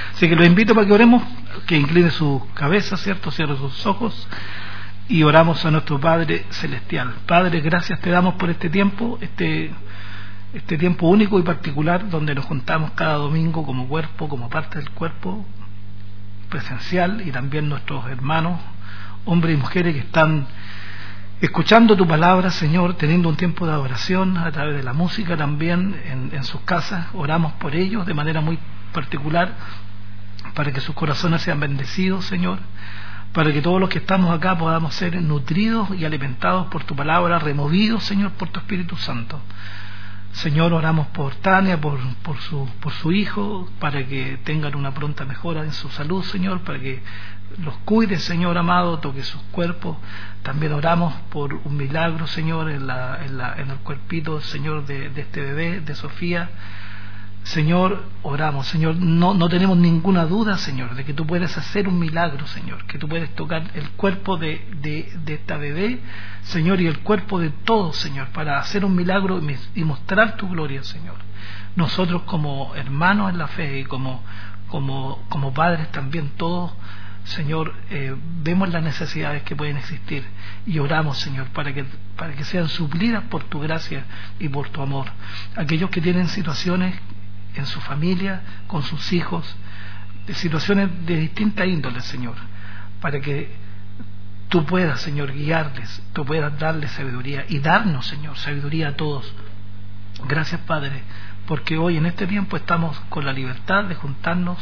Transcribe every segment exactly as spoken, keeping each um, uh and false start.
Así que los invito para que oremos, que incline su cabeza, ¿cierto? Cierre sus ojos y oramos a nuestro Padre Celestial. Padre, gracias te damos por este tiempo, este, este tiempo único y particular donde nos juntamos cada domingo como cuerpo, como parte del cuerpo presencial, y también nuestros hermanos, hombres y mujeres que están escuchando tu palabra, Señor, teniendo un tiempo de adoración a través de la música también en, en sus casas. Oramos por ellos de manera muy particular para que sus corazones sean bendecidos, Señor, para que todos los que estamos acá podamos ser nutridos y alimentados por tu palabra, removidos, Señor, por tu Espíritu Santo. Señor, oramos por Tania, por, por, su, por su hijo, para que tengan una pronta mejora en su salud, Señor, para que los cuide, Señor amado, toque sus cuerpos. También oramos por un milagro, Señor, en, la, en, la, en el cuerpito, Señor, de, de este bebé, de Sofía. Señor, oramos, Señor, no, no tenemos ninguna duda, Señor, de que tú puedes hacer un milagro, Señor, que tú puedes tocar el cuerpo de, de, de esta bebé, Señor, y el cuerpo de todos, Señor, para hacer un milagro y, y mostrar tu gloria, Señor. Nosotros como hermanos en la fe y como, como, como padres también todos, Señor, eh, vemos las necesidades que pueden existir y oramos, Señor, para que, para que sean suplidas por tu gracia y por tu amor. Aquellos que tienen situaciones en su familia, con sus hijos, de situaciones de distinta índole, Señor, para que tú puedas, Señor, guiarles, tú puedas darles sabiduría y darnos, Señor, sabiduría a todos. Gracias, Padre, porque hoy en este tiempo estamos con la libertad de juntarnos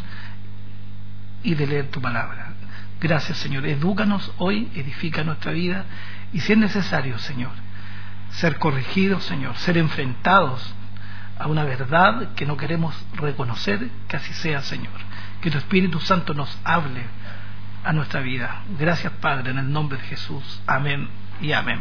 y de leer tu palabra. Gracias, Señor, edúcanos hoy, edifica nuestra vida, y si es necesario, Señor, ser corregidos, Señor, ser enfrentados a una verdad que no queremos reconocer, que así sea, Señor. Que tu Espíritu Santo nos hable a nuestra vida. Gracias, Padre, en el nombre de Jesús. Amén y amén.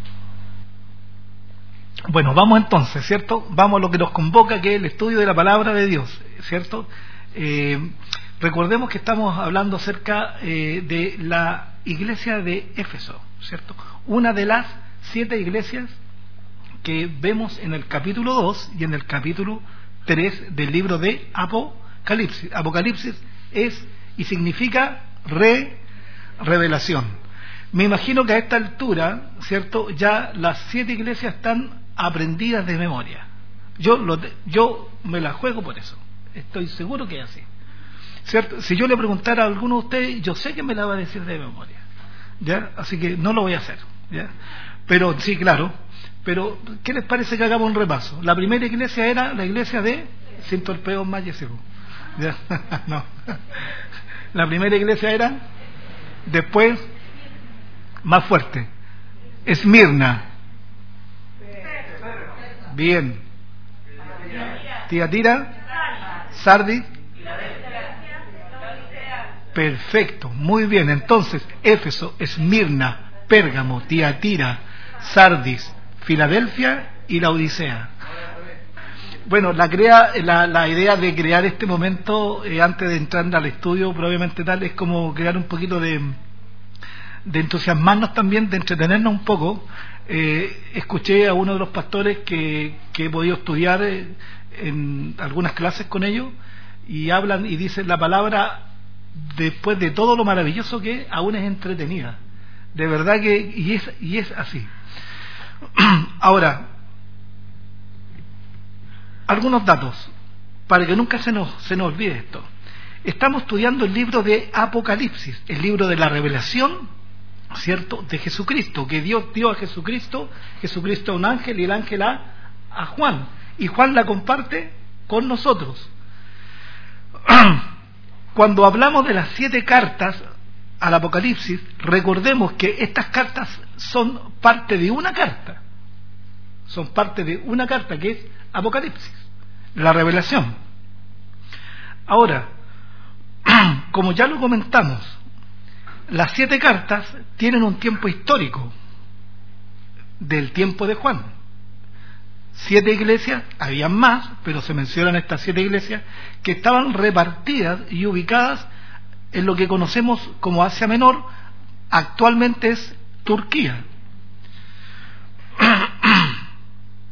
Bueno, vamos entonces, ¿cierto? Vamos a lo que nos convoca, que es el estudio de la palabra de Dios, ¿cierto? Eh, recordemos que estamos hablando acerca eh, de la iglesia de Éfeso, ¿cierto? Una de las siete iglesias que vemos en el capítulo dos y en el capítulo tres del libro de Apocalipsis. Apocalipsis es y significa re, revelación. Me imagino que a esta altura, ¿cierto?, ya las siete iglesias están aprendidas de memoria. Yo, lo, yo me la juego por eso. Estoy seguro que es así, ¿cierto? Si yo le preguntara a alguno de ustedes, yo sé que me la va a decir de memoria, ¿ya? Así que no lo voy a hacer, ¿ya? Pero sí, claro. Pero, ¿qué les parece que hagamos un repaso? La primera iglesia era la iglesia de Sin Torpeos más Yesebo. No. La primera iglesia era, después, más fuerte, Esmirna. Bien. Tiatira, Sardis. Perfecto, muy bien. Entonces, Éfeso, Esmirna, Pérgamo, Tiatira, Sardis, Filadelfia y la Odisea. Bueno, la, crea, la, la idea de crear este momento eh, antes de entrar al estudio probablemente tal es como crear un poquito de, de entusiasmarnos también, de entretenernos un poco. Eh, escuché a uno de los pastores que, que he podido estudiar eh, en algunas clases con ellos, y hablan y dicen la palabra, después de todo lo maravilloso que es, aún es entretenida. De verdad que, y es, y es así. Ahora, algunos datos para que nunca se nos, se nos olvide esto. Estamos estudiando el libro de Apocalipsis, el libro de la revelación, ¿cierto?, de Jesucristo, que Dios dio a Jesucristo, Jesucristo a un ángel y el ángel a, a Juan, y Juan la comparte con nosotros. Cuando hablamos de las siete cartas al Apocalipsis, recordemos que estas cartas son parte de una carta, son parte de una carta que es Apocalipsis, la revelación. Ahora, como ya lo comentamos, las siete cartas tienen un tiempo histórico del tiempo de Juan. Siete iglesias, habían más, pero se mencionan estas siete iglesias que estaban repartidas y ubicadas en lo que conocemos como Asia Menor, actualmente es Turquía.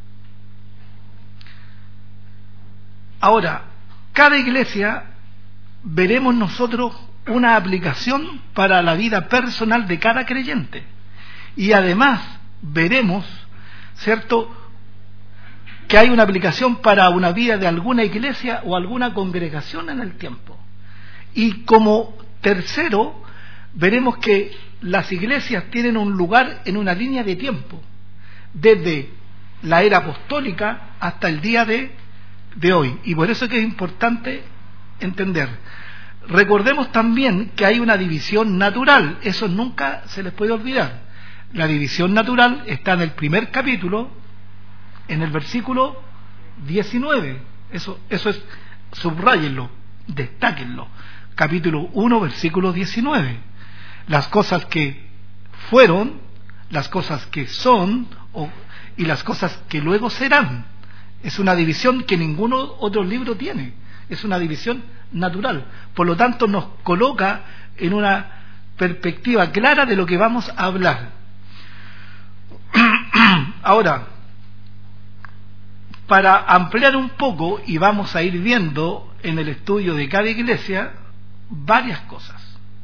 Ahora, cada iglesia veremos nosotros una aplicación para la vida personal de cada creyente. Y además veremos, ¿cierto?, que hay una aplicación para una vida de alguna iglesia o alguna congregación en el tiempo. Y como tercero, veremos que las iglesias tienen un lugar en una línea de tiempo, desde la era apostólica hasta el día de, de hoy. Y por eso es que es importante entender. Recordemos también que hay una división natural, eso nunca se les puede olvidar. La división natural está en el primer capítulo, en el versículo diecinueve. Eso, eso es, subráyenlo, destáquenlo. Capítulo uno, versículo diecinueve. Las cosas que fueron, las cosas que son o, y las cosas que luego serán. Es una división que ningún otro libro tiene. Es una división natural. Por lo tanto, nos coloca en una perspectiva clara de lo que vamos a hablar. Ahora, para ampliar un poco, y vamos a ir viendo en el estudio de cada iglesia varias cosas.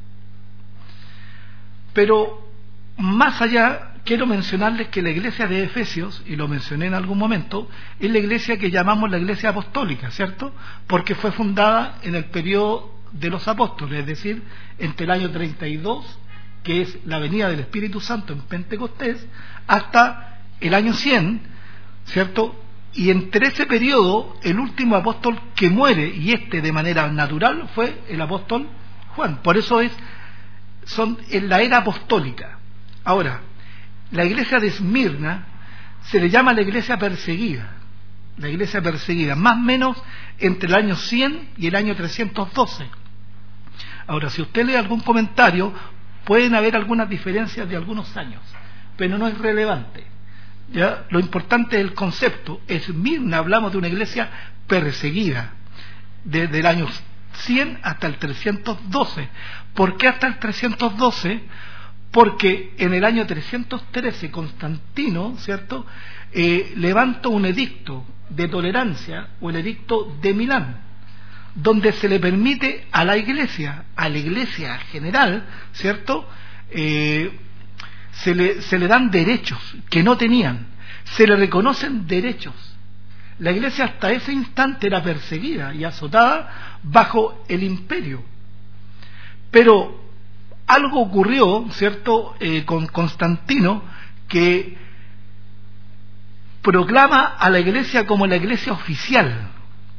Pero más allá, quiero mencionarles que la iglesia de Efesios, y lo mencioné en algún momento, es la iglesia que llamamos la iglesia apostólica, ¿cierto? Porque fue fundada en el periodo de los apóstoles, es decir, entre el año treinta y dos, que es la venida del Espíritu Santo en Pentecostés, hasta el año cien, ¿cierto? Y entre ese periodo, el último apóstol que muere, y este de manera natural, fue el apóstol Juan. Por eso es, son en la era apostólica. Ahora, la iglesia de Esmirna se le llama la iglesia perseguida, la iglesia perseguida, más o menos entre el año cien y el año trescientos doce. Ahora, si usted lee algún comentario, pueden haber algunas diferencias de algunos años, pero no es relevante. ¿Ya? Lo importante es el concepto. Esmirna, hablamos de una iglesia perseguida desde el año cien hasta el trescientos doce. ¿Por qué hasta el trescientos doce? Porque en el año trescientos trece Constantino, ¿cierto?, eh, levanta un edicto de tolerancia, o el edicto de Milán, donde se le permite a la iglesia, a la iglesia general, ¿cierto?, eh, se le, se le dan derechos que no tenían, se le reconocen derechos. La iglesia hasta ese instante era perseguida y azotada bajo el imperio, pero algo ocurrió, ¿cierto?, eh, con Constantino, que proclama a la iglesia como la iglesia oficial.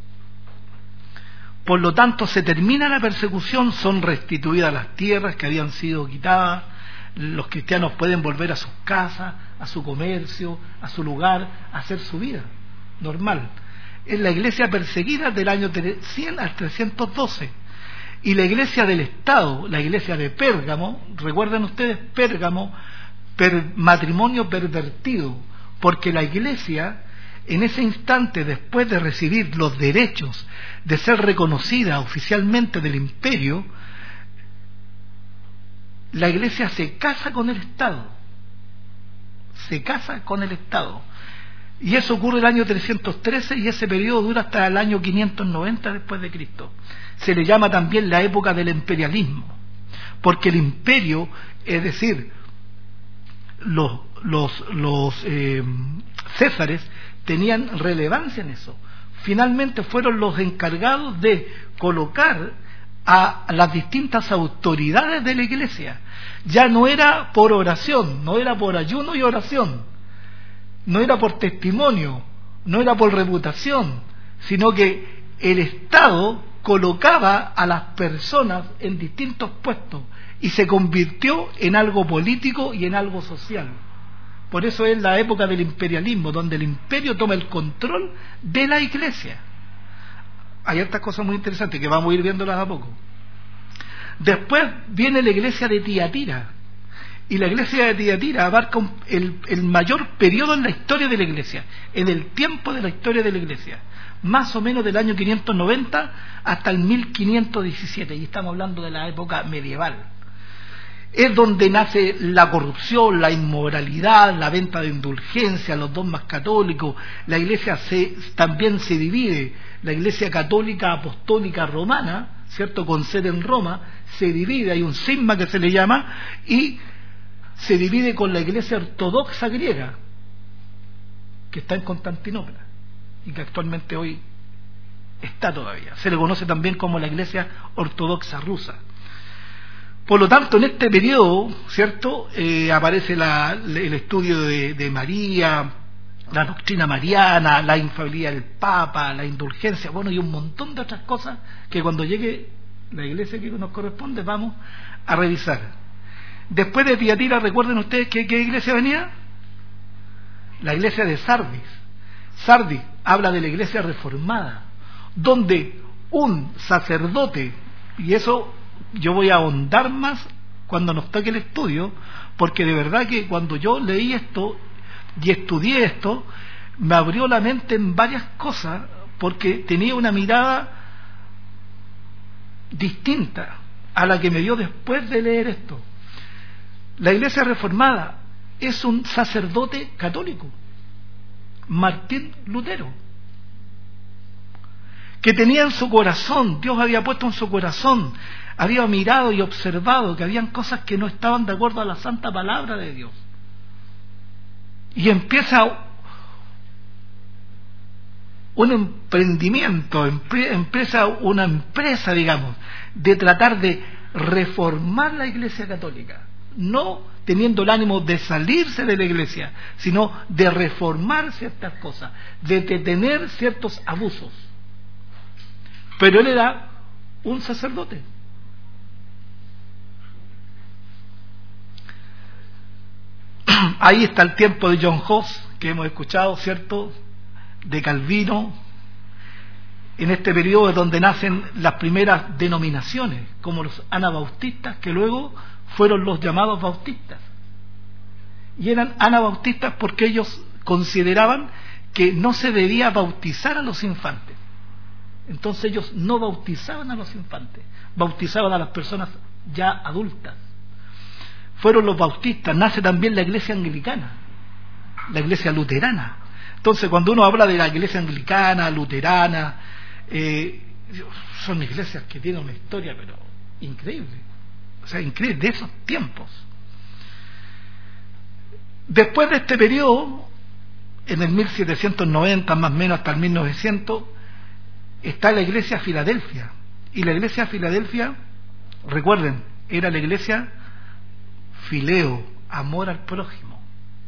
Por lo tanto, se termina la persecución, son restituidas las tierras que habían sido quitadas, los cristianos pueden volver a sus casas, a su comercio, a su lugar, a hacer su vida normal. Es la iglesia perseguida del año cien al trescientos doce. Y la iglesia del Estado, la iglesia de Pérgamo, recuerden ustedes Pérgamo, per, matrimonio pervertido, porque la iglesia en ese instante, después de recibir los derechos de ser reconocida oficialmente del imperio, la iglesia se casa con el Estado, se casa con el Estado, y eso ocurre el año trescientos trece, y ese periodo dura hasta el año quinientos noventa después de Cristo. Se le llama también la época del imperialismo, porque el imperio, es decir, los, los, los eh, césares tenían relevancia en eso. Finalmente fueron los encargados de colocar a las distintas autoridades de la iglesia. Ya no era por oración, no era por ayuno y oración, no era por testimonio, no era por reputación, sino que el Estado colocaba a las personas en distintos puestos y se convirtió en algo político y en algo social. Por eso es la época del imperialismo, donde el imperio toma el control de la iglesia. Hay otras cosas muy interesantes que vamos a ir viéndolas a poco. Después viene la iglesia de Tiatira, y la iglesia de Tiatira abarca un, el, el mayor periodo en la historia de la iglesia, en el tiempo de la historia de la iglesia, más o menos del año quinientos noventa hasta el mil quinientos diecisiete, y estamos hablando de la época medieval. Es donde nace la corrupción, la inmoralidad, la venta de indulgencias, los dogmas católicos. La iglesia se, también se divide, la iglesia católica apostólica romana, ¿cierto?, con sede en Roma, se divide, hay un cisma que se le llama, y se divide con la iglesia ortodoxa griega, que está en Constantinopla, y que actualmente hoy está todavía. Se le conoce también como la iglesia ortodoxa rusa. Por lo tanto, en este periodo, ¿cierto?, eh, aparece la, el estudio de, de María, la doctrina mariana, la infalibilidad del Papa, la indulgencia, bueno, y un montón de otras cosas que cuando llegue la iglesia que nos corresponde vamos a revisar. Después de Tiatira, recuerden ustedes que qué iglesia venía, la iglesia de Sardis. Sardis habla de la iglesia reformada, donde un sacerdote, y eso yo voy a ahondar más cuando nos toque el estudio, porque de verdad que cuando yo leí esto y estudié esto, me abrió la mente en varias cosas, porque tenía una mirada distinta a la que me dio después de leer esto. La iglesia reformada es un sacerdote católico, Martín Lutero, que tenía en su corazón, Dios había puesto en su corazón, había mirado y observado que habían cosas que no estaban de acuerdo a la santa palabra de Dios, y empieza un emprendimiento, empresa, una empresa, digamos, de tratar de reformar la iglesia católica, no teniendo el ánimo de salirse de la iglesia, sino de reformar ciertas cosas, de detener ciertos abusos. Pero él era un sacerdote. Ahí está el tiempo de John Huss, que hemos escuchado, ¿cierto?, de Calvino. En este periodo es donde nacen las primeras denominaciones, como los anabautistas, que luego fueron los llamados bautistas. Y eran anabautistas porque ellos consideraban que no se debía bautizar a los infantes. Entonces ellos no bautizaban a los infantes, bautizaban a las personas ya adultas. Fueron los bautistas. Nace también la iglesia anglicana, la iglesia luterana. Entonces cuando uno habla de la iglesia anglicana, luterana, eh, son iglesias que tienen una historia pero increíble, o sea, increíble, de esos tiempos. Después de este periodo, en el mil setecientos noventa más o menos hasta el mil novecientos, está la iglesia Filadelfia. Y la iglesia Filadelfia, recuerden, era la iglesia fileo, amor al prójimo,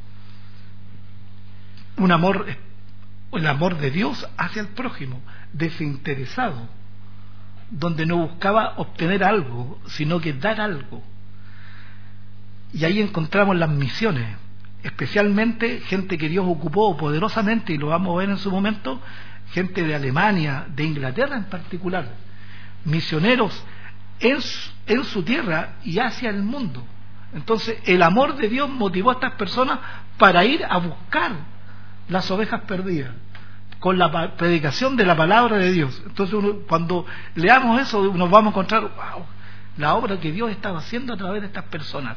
un amor, el amor de Dios hacia el prójimo, desinteresado, donde no buscaba obtener algo, sino que dar algo. Y ahí encontramos las misiones, especialmente gente que Dios ocupó poderosamente, y lo vamos a ver en su momento, gente de Alemania, de Inglaterra en particular, misioneros en, en su tierra y hacia el mundo. Entonces el amor de Dios motivó a estas personas para ir a buscar las ovejas perdidas con la predicación de la palabra de Dios. Entonces uno, cuando leamos eso, nos vamos a encontrar, wow, la obra que Dios estaba haciendo a través de estas personas.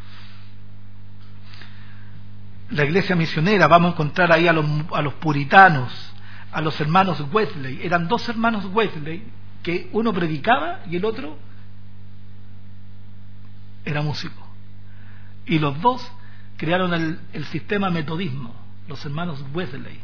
La iglesia misionera, vamos a encontrar ahí a los, a los puritanos, a los hermanos Wesley. Eran dos hermanos Wesley, que uno predicaba y el otro era músico, y los dos crearon el, el sistema metodismo, los hermanos Wesley.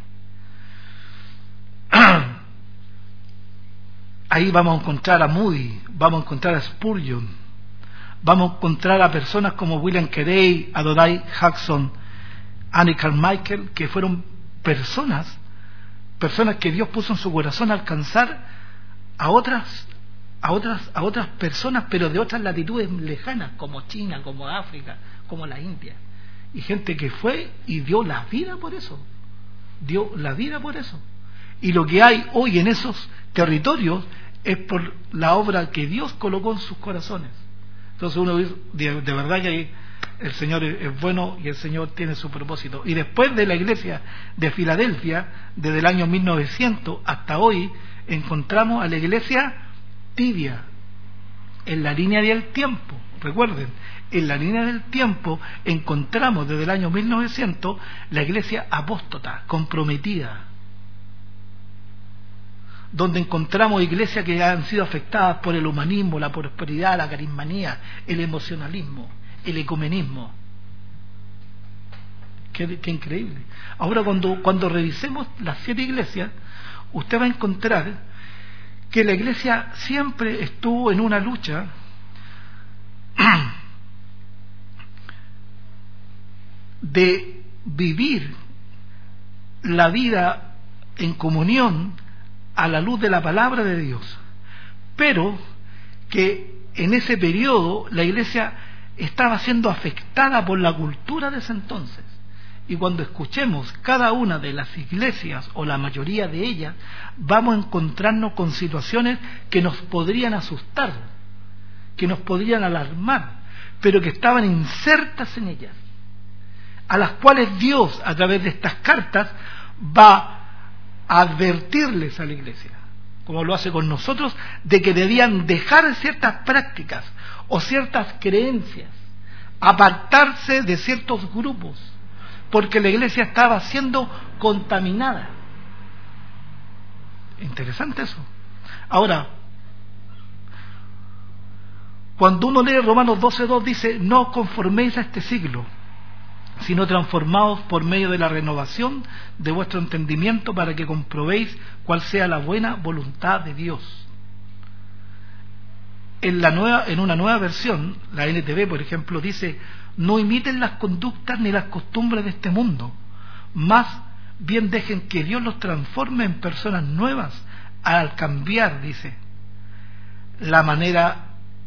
Ahí vamos a encontrar a Moody, vamos a encontrar a Spurgeon, vamos a encontrar a personas como William Carey, Adonai Jackson, Annie Carmichael, que fueron personas personas que Dios puso en su corazón a alcanzar a otras a otras a otras personas, pero de otras latitudes lejanas, como China, como África, como la India, y gente que fue y dio la vida por eso, dio la vida por eso. Y lo que hay hoy en esos territorios es por la obra que Dios colocó en sus corazones. Entonces uno dice, de, de verdad que el Señor es bueno y el Señor tiene su propósito. Y después de la iglesia de Filadelfia, desde el año mil novecientos hasta hoy, encontramos a la iglesia tibia, en la línea del tiempo. Recuerden, en la línea del tiempo encontramos desde el año mil novecientos la iglesia apóstata, comprometida, donde encontramos iglesias que han sido afectadas por el humanismo, la prosperidad, la carismanía, el emocionalismo, el ecumenismo. Qué, qué increíble. Ahora, cuando, cuando revisemos las siete iglesias, usted va a encontrar que la iglesia siempre estuvo en una lucha de vivir la vida en comunión a la luz de la palabra de Dios, pero que en ese periodo la iglesia estaba siendo afectada por la cultura de ese entonces. Y cuando escuchemos cada una de las iglesias, o la mayoría de ellas, vamos a encontrarnos con situaciones que nos podrían asustar, que nos podrían alarmar, pero que estaban insertas en ellas, a las cuales Dios, a través de estas cartas, va a advertirles a la iglesia, como lo hace con nosotros, de que debían dejar ciertas prácticas o ciertas creencias, apartarse de ciertos grupos, porque la iglesia estaba siendo contaminada. Interesante eso. Ahora, cuando uno lee Romanos doce dos, dice: no os conforméis a este siglo, sino transformaos por medio de la renovación de vuestro entendimiento, para que comprobéis cuál sea la buena voluntad de Dios. En, la nueva, en una nueva versión, la N T V, por ejemplo, dice: no imiten las conductas ni las costumbres de este mundo, más bien dejen que Dios los transforme en personas nuevas al cambiar, dice, la manera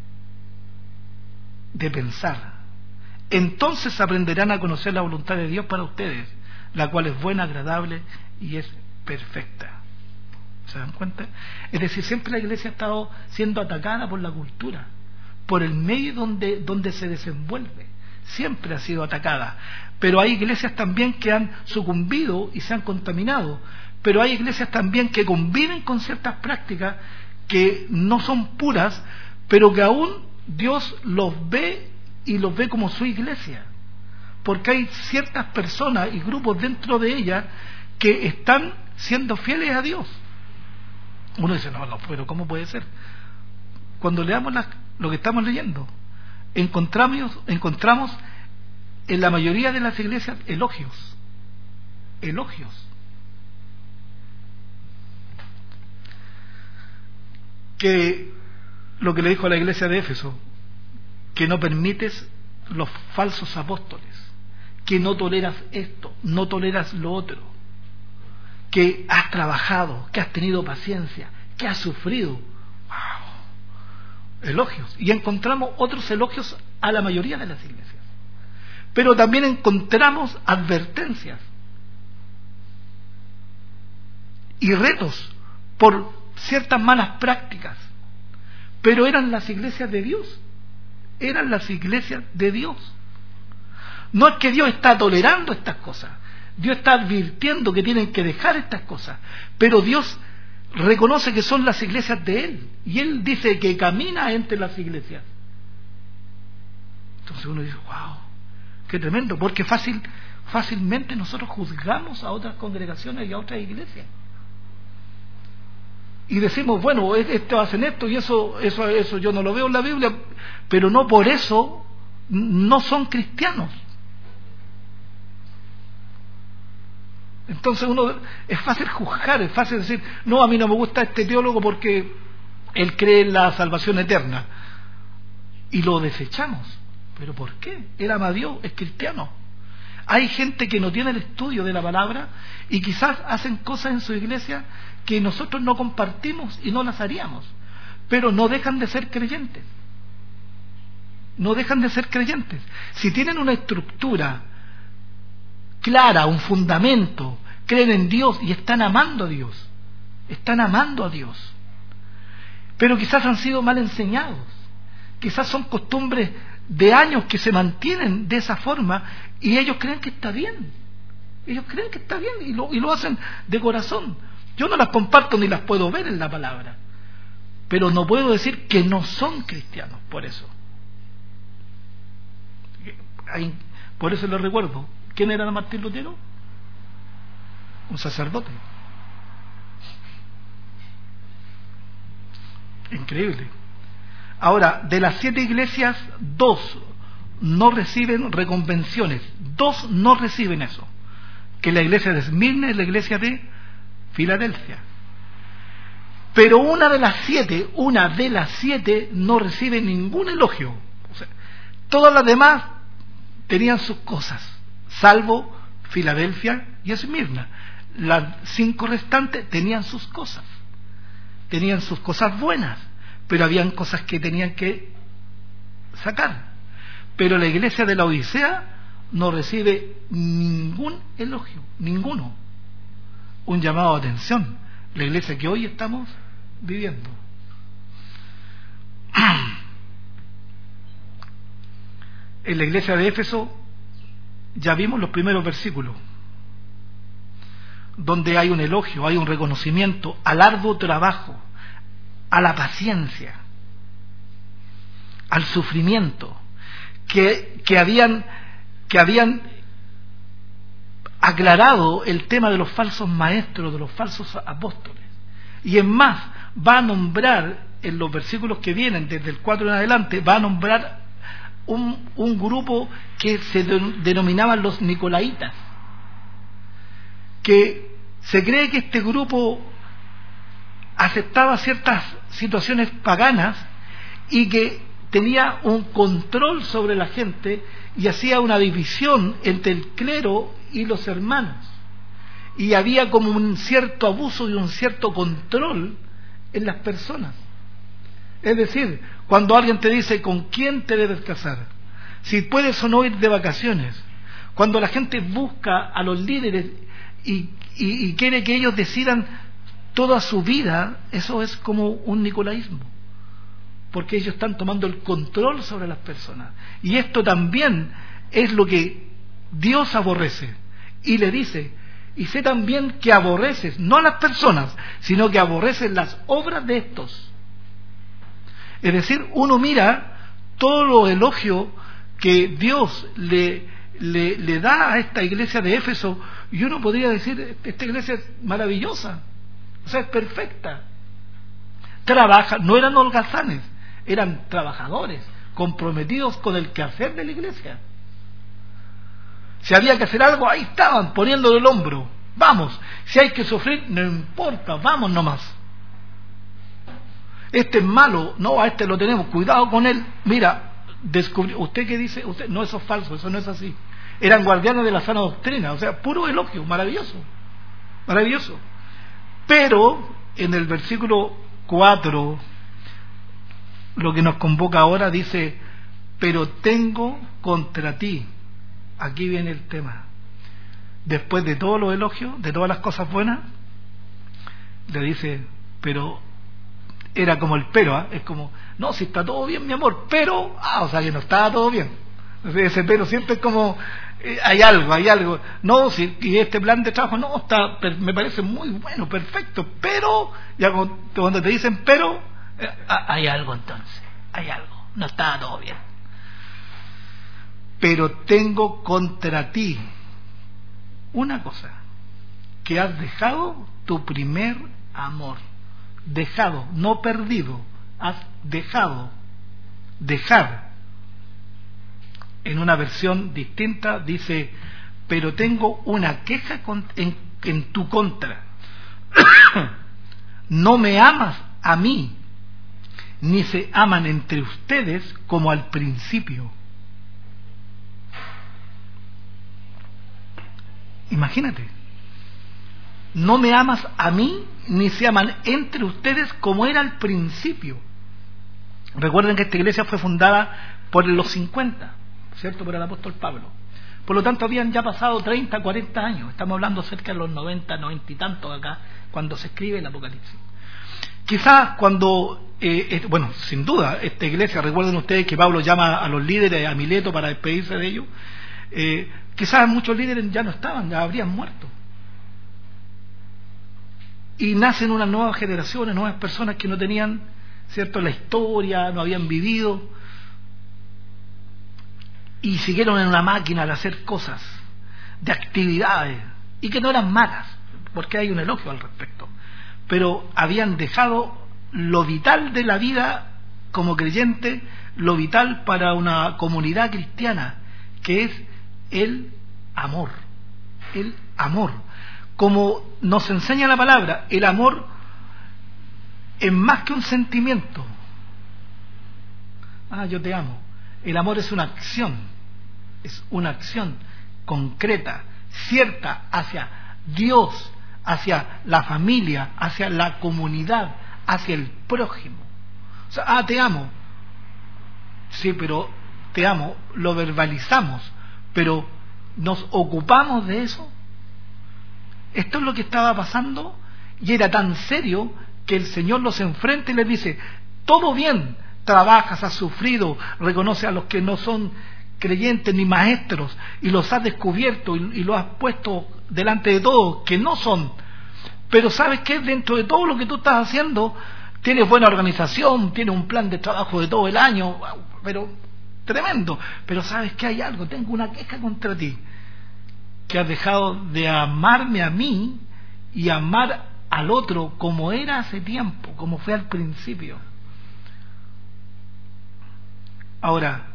de pensar. Entonces aprenderán a conocer la voluntad de Dios para ustedes, la cual es buena, agradable y es perfecta. ¿Se dan cuenta? Es decir, siempre la iglesia ha estado siendo atacada por la cultura, por el medio donde, donde se desenvuelve. Siempre ha sido atacada. Pero hay iglesias también que han sucumbido y se han contaminado. Pero hay iglesias también que conviven con ciertas prácticas que no son puras, pero que aún Dios los ve y los ve como su iglesia, porque hay ciertas personas y grupos dentro de ella que están siendo fieles a Dios. Uno dice: no, no, pero ¿cómo puede ser? Cuando leamos la, lo que estamos leyendo, encontramos, encontramos en la mayoría de las iglesias elogios, elogios. Que lo que le dijo a la iglesia de Éfeso, que no permites los falsos apóstoles, que no toleras esto, no toleras lo otro, que has trabajado, que has tenido paciencia, que has sufrido. ¡Wow! Elogios. Y encontramos otros elogios a la mayoría de las iglesias. Pero también encontramos advertencias y retos por ciertas malas prácticas. Pero eran las iglesias de Dios. Eran las iglesias de Dios. No es que Dios está tolerando estas cosas. Dios está advirtiendo que tienen que dejar estas cosas. Pero Dios reconoce que son las iglesias de Él. Y Él dice que camina entre las iglesias. Entonces uno dice: wow, qué tremendo. Porque fácil, fácilmente nosotros juzgamos a otras congregaciones y a otras iglesias. Y decimos: bueno, estos hacen esto y eso, eso, eso yo no lo veo en la Biblia, pero no por eso no son cristianos. Entonces uno, es fácil juzgar, es fácil decir: no, a mí no me gusta este teólogo porque él cree en la salvación eterna, y lo desechamos. ¿Pero por qué? Él ama a Dios, es cristiano. Hay gente que no tiene el estudio de la palabra y quizás hacen cosas en su iglesia que nosotros no compartimos y no las haríamos, pero no dejan de ser creyentes. No dejan de ser creyentes. Si tienen una estructura clara, un fundamento, creen en Dios y están amando a Dios, están amando a Dios, pero quizás han sido mal enseñados, quizás son costumbres de años que se mantienen de esa forma y ellos creen que está bien, ellos creen que está bien y lo, y lo hacen de corazón. Yo no las comparto ni las puedo ver en la palabra, pero no puedo decir que no son cristianos por eso. Por eso les recuerdo: ¿quién era Martín Lutero? Un sacerdote. Increíble. Ahora, de las siete iglesias, dos no reciben reconvenciones, dos no reciben eso, que la iglesia de Esmirna y la iglesia de Filadelfia. Pero una de las siete, una de las siete no recibe ningún elogio. O sea, todas las demás tenían sus cosas, salvo Filadelfia y Esmirna. Las cinco restantes tenían sus cosas, tenían sus cosas buenas, pero habían cosas que tenían que sacar. Pero la iglesia de la Odisea no recibe ningún elogio, ninguno. Un llamado de atención, la iglesia que hoy estamos viviendo. En la iglesia de Éfeso ya vimos los primeros versículos, donde hay un elogio, hay un reconocimiento al arduo trabajo, a la paciencia, al sufrimiento, que, que habían que habían aclarado el tema de los falsos maestros, de los falsos apóstoles. Y es más, va a nombrar en los versículos que vienen, desde el cuatro en adelante, va a nombrar un, un grupo que se denominaban los Nicolaitas, que se cree que este grupo aceptaba ciertas situaciones paganas y que tenía un control sobre la gente y hacía una división entre el clero y los hermanos, y había como un cierto abuso y un cierto control en las personas. Es decir, cuando alguien te dice con quién te debes casar, si puedes o no ir de vacaciones, cuando la gente busca a los líderes y, y, y quiere que ellos decidan toda su vida, eso es como un nicolaísmo, porque ellos están tomando el control sobre las personas. Y esto también es lo que Dios aborrece, y le dice: y sé también que aborreces no a las personas, sino que aborreces las obras de estos. Es decir, uno mira todo lo elogio que Dios le, le, le da a esta iglesia de Éfeso, y uno podría decir: esta iglesia es maravillosa, o sea, es perfecta, trabaja, no eran holgazanes, eran trabajadores comprometidos con el quehacer de la iglesia. Si había que hacer algo, ahí estaban, poniéndole el hombro. Vamos, si hay que sufrir, no importa, vamos nomás. Este es malo, no, a este lo tenemos, cuidado con él. Mira, descubrió, ¿usted qué dice? Usted, no, eso es falso, eso no es así. Eran guardianes de la sana doctrina, o sea, puro elogio, maravilloso, maravilloso. Pero en el versículo cuatro, lo que nos convoca ahora dice: pero tengo contra ti. Aquí viene el tema. Después de todos los elogios, de todas las cosas buenas, le dice: pero era como el pero, ¿eh? Es como: no, si está todo bien, mi amor, pero, ah, o sea que no estaba todo bien. Ese pero siempre es como, eh, hay algo, hay algo. No, si, y este plan de trabajo, no, está, me parece muy bueno, perfecto, pero, ya cuando, cuando te dicen pero, eh, hay algo entonces, hay algo, no estaba todo bien. Pero tengo contra ti una cosa, que has dejado tu primer amor. Dejado, no perdido, has dejado. Dejar. En una versión distinta dice: pero tengo una queja con, en, en tu contra. No me amas a mí, ni se aman entre ustedes como al principio. Imagínate, no me amas a mí, ni se aman entre ustedes como era al principio. Recuerden que esta iglesia fue fundada por los cincuenta, ¿cierto? Por el apóstol Pablo. Por lo tanto, habían ya pasado treinta, cuarenta años. Estamos hablando cerca de los noventa, noventa y tantos acá, cuando se escribe el Apocalipsis. Quizás cuando, eh, eh, bueno, sin duda, esta iglesia, recuerden ustedes que Pablo llama a los líderes a Mileto para despedirse de ellos. Eh, quizás muchos líderes ya no estaban, ya habrían muerto, y nacen unas nuevas generaciones, nuevas personas que no tenían, cierto, la historia, no habían vivido, y siguieron en una máquina de hacer cosas, de actividades, y que no eran malas, porque hay un elogio al respecto, pero habían dejado lo vital de la vida como creyente, lo vital para una comunidad cristiana, que es el amor. El amor. Como nos enseña la palabra, el amor es más que un sentimiento. Ah, yo te amo. El amor es una acción, es una acción concreta, cierta, hacia Dios, hacia la familia, hacia la comunidad, hacia el prójimo. O sea, ah, te amo. Sí, pero te amo, lo verbalizamos, pero ¿nos ocupamos de eso? Esto es lo que estaba pasando, y era tan serio que el Señor los enfrenta y les dice: todo bien, trabajas, has sufrido, reconoce a los que no son creyentes ni maestros, y los has descubierto y, y los has puesto delante de todos, que no son. Pero ¿sabes qué? Dentro de todo lo que tú estás haciendo, tienes buena organización, tienes un plan de trabajo de todo el año, pero tremendo. Pero ¿sabes qué? Hay algo, tengo una queja contra ti, que has dejado de amarme a mí y amar al otro como era hace tiempo, como fue al principio. Ahora,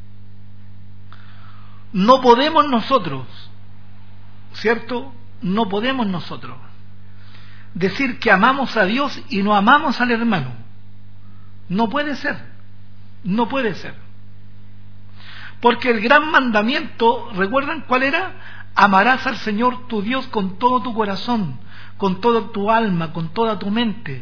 no podemos nosotros, ¿cierto? No podemos nosotros decir que amamos a Dios y no amamos al hermano. No puede ser, no puede ser. Porque el gran mandamiento, ¿recuerdan cuál era? Amarás al Señor tu Dios con todo tu corazón, con toda tu alma, con toda tu mente.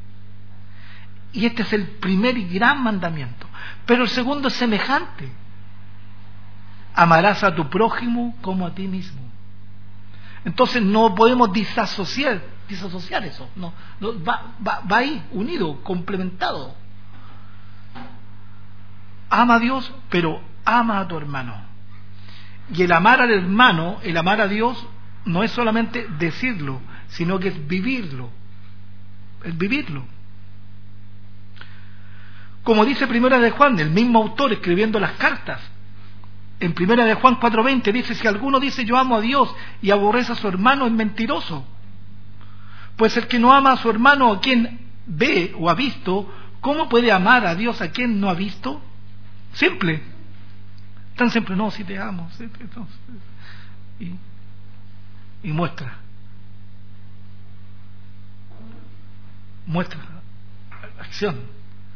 Y este es el primer y gran mandamiento. Pero el segundo es semejante: amarás a tu prójimo como a ti mismo. Entonces no podemos disasociar, disasociar eso. No, no va, va, va ahí, unido, complementado. Ama a Dios, pero ama a tu hermano. Y el amar al hermano, el amar a Dios, no es solamente decirlo, sino que es vivirlo. Es vivirlo. Como dice Primera de Juan, el mismo autor escribiendo las cartas, en Primera de Juan cuatro veinte dice: si alguno dice yo amo a Dios y aborrece a su hermano, es mentiroso. Pues el que no ama a su hermano, a quien ve o ha visto, ¿cómo puede amar a Dios a quien no ha visto? Simple. Tan simple. No, si te amo. ¿Sí? Y, y muestra. Muestra. Acción.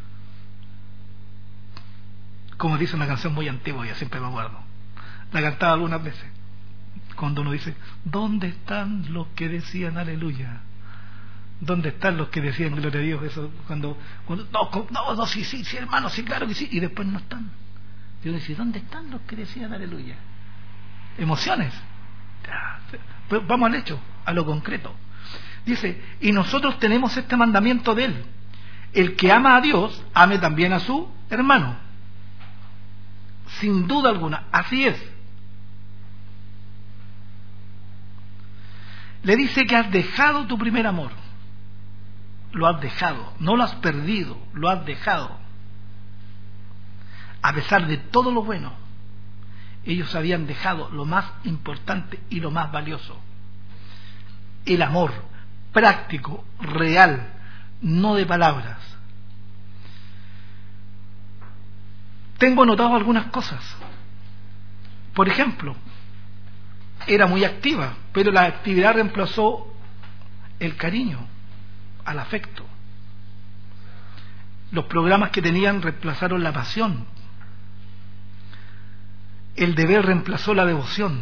Como dice una canción muy antigua, yo siempre me acuerdo, la cantaba algunas veces, cuando uno dice: ¿dónde están los que decían aleluya? ¿Dónde están los que decían gloria a Dios? Eso cuando, cuando no, no, no, sí, sí, sí, hermano, sí, claro que sí, y después no están. Yo decía: ¿dónde están los que decían aleluya? Emociones. Pues vamos al hecho, a lo concreto. Dice: y nosotros tenemos este mandamiento de él: el que ama a Dios, ame también a su hermano. Sin duda alguna, así es. Le dice que has dejado tu primer amor. Lo has dejado, no lo has perdido, lo has dejado. A pesar de todo lo bueno, ellos habían dejado lo más importante y lo más valioso: el amor práctico, real, no de palabras. Tengo notado algunas cosas. Por ejemplo, era muy activa, pero la actividad reemplazó el cariño, al afecto. Los programas que tenían reemplazaron la pasión. El deber reemplazó la devoción.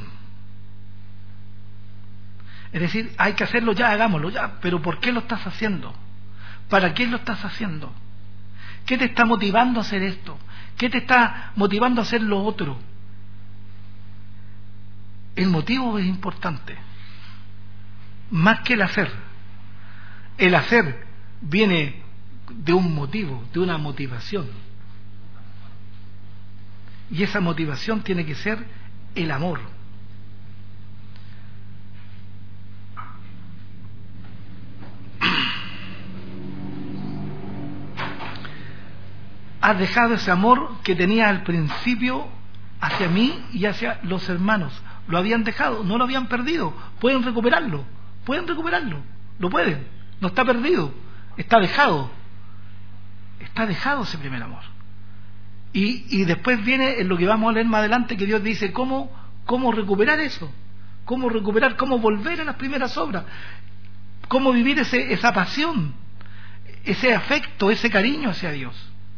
Es decir, hay que hacerlo ya, hagámoslo ya. Pero ¿por qué lo estás haciendo? ¿Para qué lo estás haciendo? ¿Qué te está motivando a hacer esto? ¿Qué te está motivando a hacer lo otro? El motivo es importante, más que el hacer. El hacer viene de un motivo, de una motivación. Y esa motivación tiene que ser el amor. Has dejado ese amor que tenías al principio hacia mí y hacia los hermanos. Lo habían dejado, no lo habían perdido. Pueden recuperarlo, pueden recuperarlo, lo pueden. No está perdido, está dejado. está dejado ese primer amor. Y, y después viene en lo que vamos a leer más adelante, que Dios dice cómo, cómo recuperar eso, cómo recuperar, cómo volver a las primeras obras, cómo vivir ese, esa pasión, ese afecto, ese cariño hacia Dios.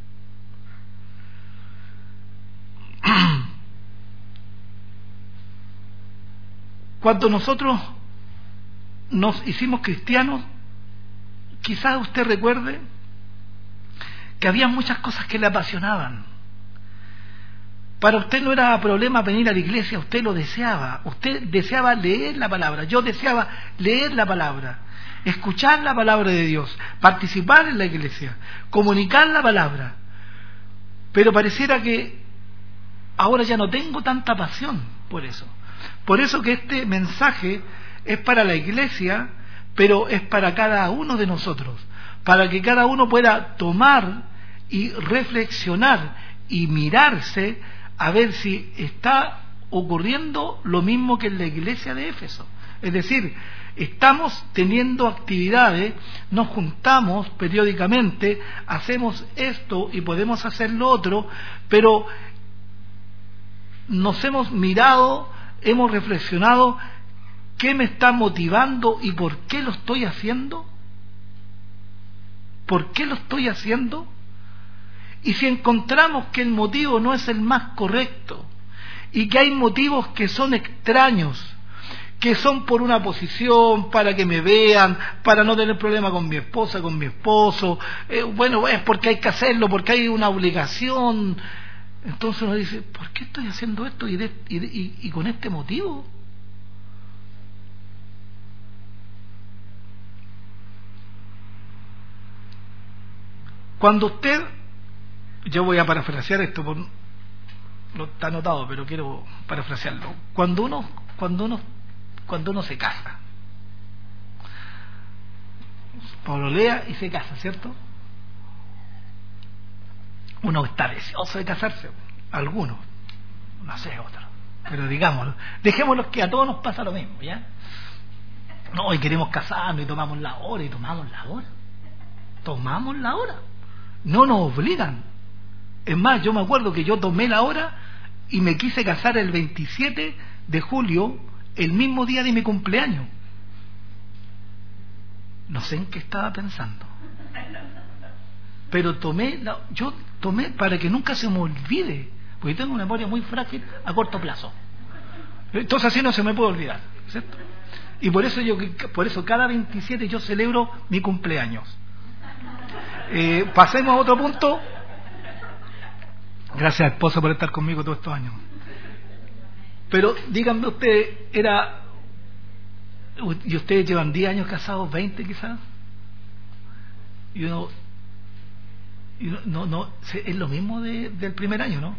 Cuando nosotros nos hicimos cristianos, quizás usted recuerde que había muchas cosas que le apasionaban. Para usted no era problema venir a la iglesia, usted lo deseaba, usted deseaba leer la palabra, yo deseaba leer la palabra, escuchar la palabra de Dios, participar en la iglesia, comunicar la palabra, pero pareciera que ahora ya no tengo tanta pasión por eso. Por eso que este mensaje es para la iglesia, pero es para cada uno de nosotros, para que cada uno pueda tomar y reflexionar y mirarse a ver si está ocurriendo lo mismo que en la iglesia de Éfeso. Es decir, estamos teniendo actividades, nos juntamos periódicamente, hacemos esto y podemos hacer lo otro, pero nos hemos mirado, hemos reflexionado qué me está motivando y por qué lo estoy haciendo. ¿Por qué lo estoy haciendo? Y si encontramos que el motivo no es el más correcto y que hay motivos que son extraños, que son por una posición, para que me vean, para no tener problema con mi esposa, con mi esposo, eh, bueno, es porque hay que hacerlo, porque hay una obligación, entonces uno dice, ¿por qué estoy haciendo esto y, de, y, de, y, y con este motivo? Cuando usted, yo voy a parafrasear esto, por, no está anotado, pero quiero parafrasearlo. Cuando uno, cuando uno, cuando uno se casa, Pablo lea y se casa, ¿cierto? Uno está deseoso de casarse, algunos, no sé, otros, pero digámoslo, dejémoslo que a todos nos pasa lo mismo, ¿ya? No, y queremos casarnos y tomamos la hora y tomamos la hora, tomamos la hora. No nos obligan. Es más, yo me acuerdo que yo tomé la hora y me quise casar el veintisiete de julio, el mismo día de mi cumpleaños. No sé en qué estaba pensando, pero tomé la, yo tomé para que nunca se me olvide, porque tengo una memoria muy frágil a corto plazo. Entonces así no se me puede olvidar, ¿cierto? Y por eso yo, por eso cada veintisiete yo celebro mi cumpleaños. Eh, pasemos a otro punto. Gracias, esposa, por estar conmigo todos estos años. Pero díganme ustedes, era, y ustedes llevan diez años casados, veinte quizás, y uno, y no, no, no es lo mismo de, del primer año, ¿no?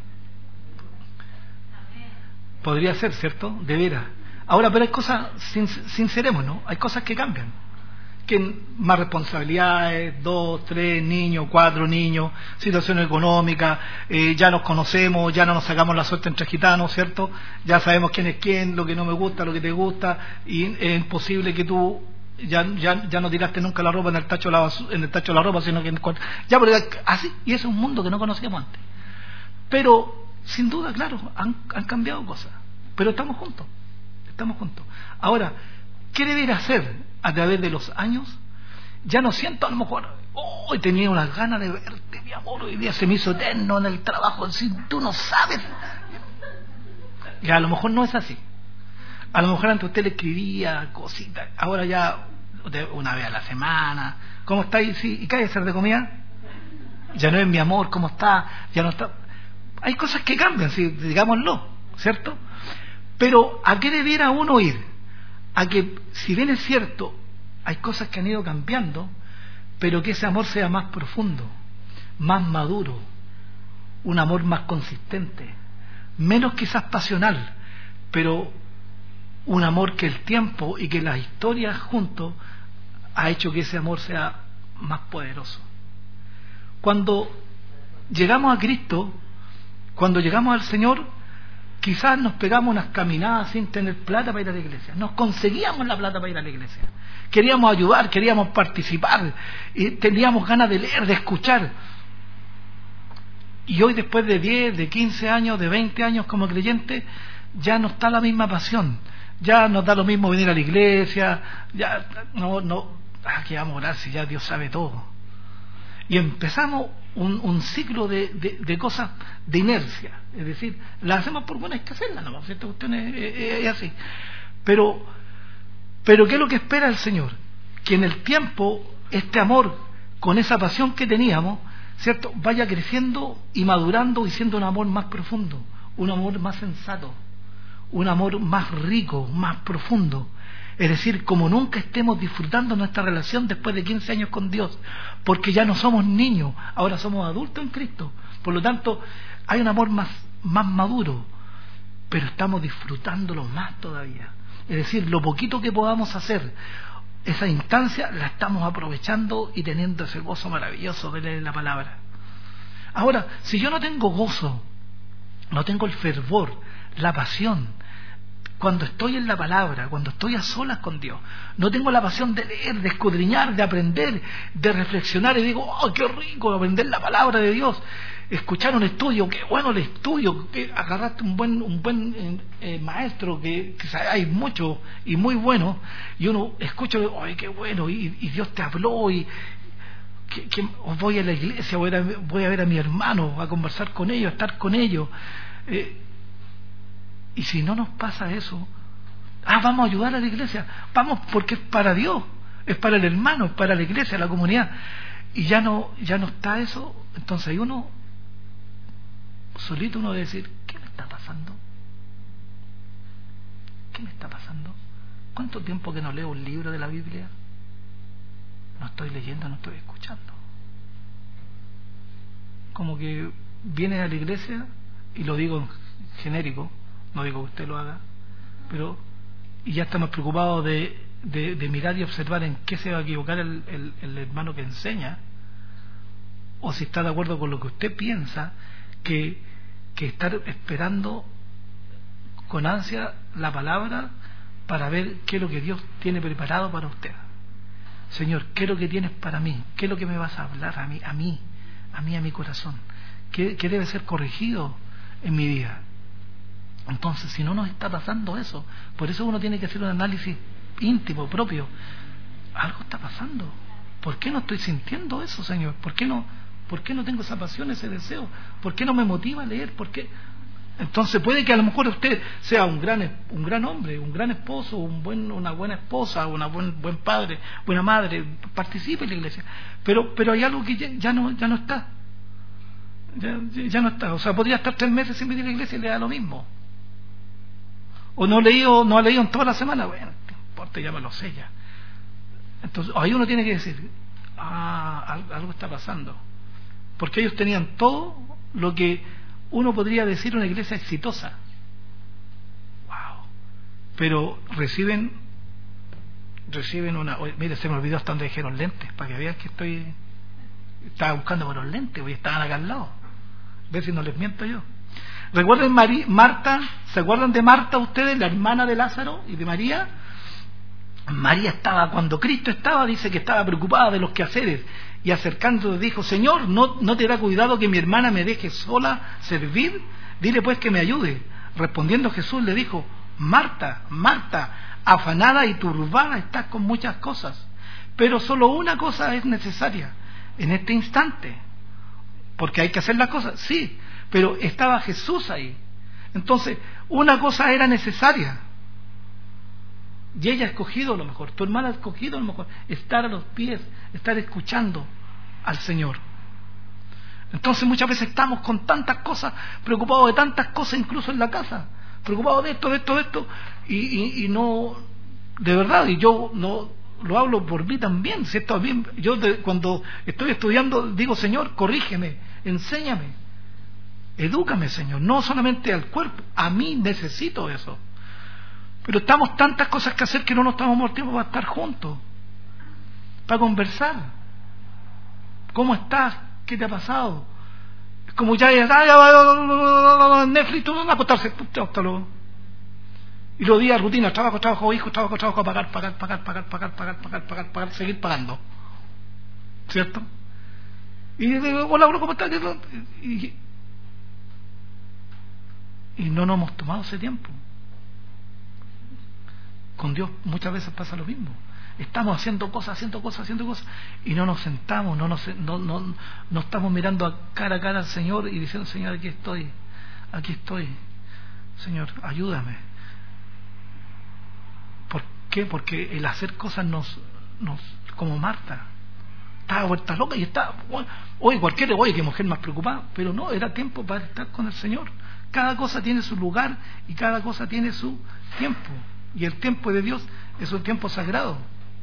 Podría ser, ¿cierto? De veras. Ahora, pero hay cosas, sin, sinceremos, ¿no? Hay cosas que cambian. Que más responsabilidades, dos, tres niños, cuatro niños, situación económica, eh, ya nos conocemos, ya no nos sacamos la suerte entre gitanos, ¿cierto? Ya sabemos quién es quién, lo que no me gusta, lo que te gusta, y es imposible que tú ya ya ya no tiraste nunca la ropa en el tacho de la basu- en el tacho de la ropa, sino que en, ya porque así, y ese es un mundo que no conocíamos antes. Pero sin duda, claro, han, han cambiado cosas, pero estamos juntos, estamos juntos. Ahora, ¿qué debería hacer? A través de los años, ya no siento a lo mejor, hoy oh, tenía unas ganas de verte, mi amor, hoy día se me hizo eterno en el trabajo, si tú no sabes. Y a lo mejor no es así. A lo mejor antes usted le escribía cositas, ahora ya una vez a la semana, ¿cómo está? ¿Y, sí, ¿y qué hay que hacer de comida? Ya no es mi amor, ¿cómo está? Ya no está. Hay cosas que cambian, sí, digámoslo, ¿cierto? Pero ¿a qué debiera uno ir? A que, si bien es cierto, hay cosas que han ido cambiando, pero que ese amor sea más profundo, más maduro, un amor más consistente, menos quizás pasional, pero un amor que el tiempo y que las historias juntos ha hecho que ese amor sea más poderoso. Cuando llegamos a Cristo, cuando llegamos al Señor, quizás nos pegamos unas caminadas sin tener plata para ir a la iglesia. Nos conseguíamos la plata para ir a la iglesia. Queríamos ayudar, queríamos participar, y teníamos ganas de leer, de escuchar. Y hoy, después de diez, de quince años, de veinte años como creyente, ya no está la misma pasión. Ya nos da lo mismo venir a la iglesia, ya no, no, ah, que vamos a orar si ya Dios sabe todo. Y empezamos un, un ciclo de, de, de cosas de inercia, es decir, las hacemos por buenas que hacerlas, ¿no? Esta cuestión es, es, es así. Pero, pero ¿qué es lo que espera el Señor? Que en el tiempo este amor, con esa pasión que teníamos, ¿cierto?, vaya creciendo y madurando y siendo un amor más profundo, un amor más sensato, un amor más rico, más profundo. Es decir, como nunca estemos disfrutando nuestra relación después de quince años con Dios, porque ya no somos niños, ahora somos adultos en Cristo. Por lo tanto, hay un amor más, más maduro, pero estamos disfrutándolo más todavía. Es decir, lo poquito que podamos hacer, esa instancia la estamos aprovechando y teniendo ese gozo maravilloso de leer la palabra. Ahora, si yo no tengo gozo, no tengo el fervor, la pasión, cuando estoy en la palabra, cuando estoy a solas con Dios, no tengo la pasión de leer, de escudriñar, de aprender, de reflexionar, y digo, oh, qué rico aprender la palabra de Dios, escuchar un estudio, qué bueno el estudio, que agarraste un buen un buen eh, eh, maestro, que, que hay mucho y muy bueno, y uno escucha, ay, qué bueno, y, y Dios te habló, y que, que voy a la iglesia, voy a, voy a ver a mi hermano, a conversar con ellos, a estar con ellos. Eh, y si no nos pasa eso, ah, vamos a ayudar a la iglesia, vamos, porque es para Dios, es para el hermano, es para la iglesia, la comunidad, y ya no ya no está eso. Entonces hay uno solito, uno debe decir, ¿qué me está pasando? ¿Qué me está pasando? ¿Cuánto tiempo que no leo un libro de la Biblia? No estoy leyendo, no estoy escuchando. Como que vienes a la iglesia, y lo digo en genérico, no digo que usted lo haga, pero y ya estamos preocupados de, de, de mirar y observar en qué se va a equivocar el, el, el hermano que enseña, o si está de acuerdo con lo que usted piensa, que, que estar esperando con ansia la palabra para ver qué es lo que Dios tiene preparado para usted. Señor, ¿qué es lo que tienes para mí? ¿Qué es lo que me vas a hablar a mí, a mí, a mí, a mi corazón? ¿Qué, qué debe ser corregido en mi vida? Entonces, si no nos está pasando eso, por eso uno tiene que hacer un análisis íntimo, propio. Algo está pasando. ¿Por qué no estoy sintiendo eso, Señor? ¿Por qué no, por qué no tengo esa pasión, ese deseo? ¿Por qué no me motiva a leer? ¿Por qué? Entonces puede que a lo mejor usted sea un gran un gran hombre, un gran esposo, un buen una buena esposa, una buen buen padre, buena madre, participe en la iglesia, pero pero hay algo que ya, ya no ya no está. Ya, ya no está. O sea, podría estar tres meses sin venir a la iglesia y le da lo mismo. O no leído, no ha leído en toda la semana, bueno, no importa, ya me lo sé ya. Entonces, ahí uno tiene que decir, ah, algo está pasando. Porque ellos tenían todo lo que uno podría decir una iglesia exitosa. Wow. Pero reciben, reciben una, oye, mire, se me olvidó hasta donde dijeron lentes, para que vean que estoy, estaba buscando por los lentes, hoy estaban acá al lado. Ve si no les miento yo. ¿Recuerdan María, Marta? ¿Se acuerdan de Marta ustedes, la hermana de Lázaro y de María? María estaba, cuando Cristo estaba, dice que estaba preocupada de los quehaceres, y acercándose dijo, Señor, ¿no, no te da cuidado que mi hermana me deje sola servir? Dile pues que me ayude. Respondiendo Jesús le dijo, Marta, Marta, afanada y turbada estás con muchas cosas, pero solo una cosa es necesaria en este instante, porque hay que hacer las cosas, sí, pero estaba Jesús ahí. Entonces, una cosa era necesaria, y ella ha escogido lo mejor, tu hermana ha escogido lo mejor, estar a los pies, estar escuchando al Señor. Entonces muchas veces estamos con tantas cosas, preocupados de tantas cosas, incluso en la casa, preocupados de esto, de esto, de esto, y, y, y no, de verdad, y yo no lo hablo por mí también, si esto bien, yo de, cuando estoy estudiando digo, Señor, corrígeme, enséñame, edúcame, Señor, no solamente al cuerpo, a mí necesito eso. Pero estamos tantas cosas que hacer que no nos tomamos tiempo para estar juntos, para conversar. ¿Cómo estás? ¿Qué te ha pasado? Como ya es, ah, Netflix, tú no vas a acostarse, hasta luego. Y los días, rutina, trabajo, trabajo, hijos, trabajo, trabajo, pagar, pagar, pagar, pagar, pagar, pagar, pagar, pagar, pagar, seguir pagando. ¿Cierto? Y hola, bro, ¿cómo estás? Y, Y no nos hemos tomado ese tiempo. Con Dios muchas veces pasa lo mismo. Estamos haciendo cosas, haciendo cosas, haciendo cosas, y no nos sentamos, no, nos, no, no, no estamos mirando a cara a cara al Señor y diciendo: Señor, aquí estoy, aquí estoy, Señor, ayúdame. ¿Por qué? Porque el hacer cosas nos, nos como Marta, estaba vuelta loca y estaba, oye, cualquiera, oye, qué mujer más preocupada, pero no, era tiempo para estar con el Señor. Cada cosa tiene su lugar y cada cosa tiene su tiempo, y el tiempo de Dios es un tiempo sagrado.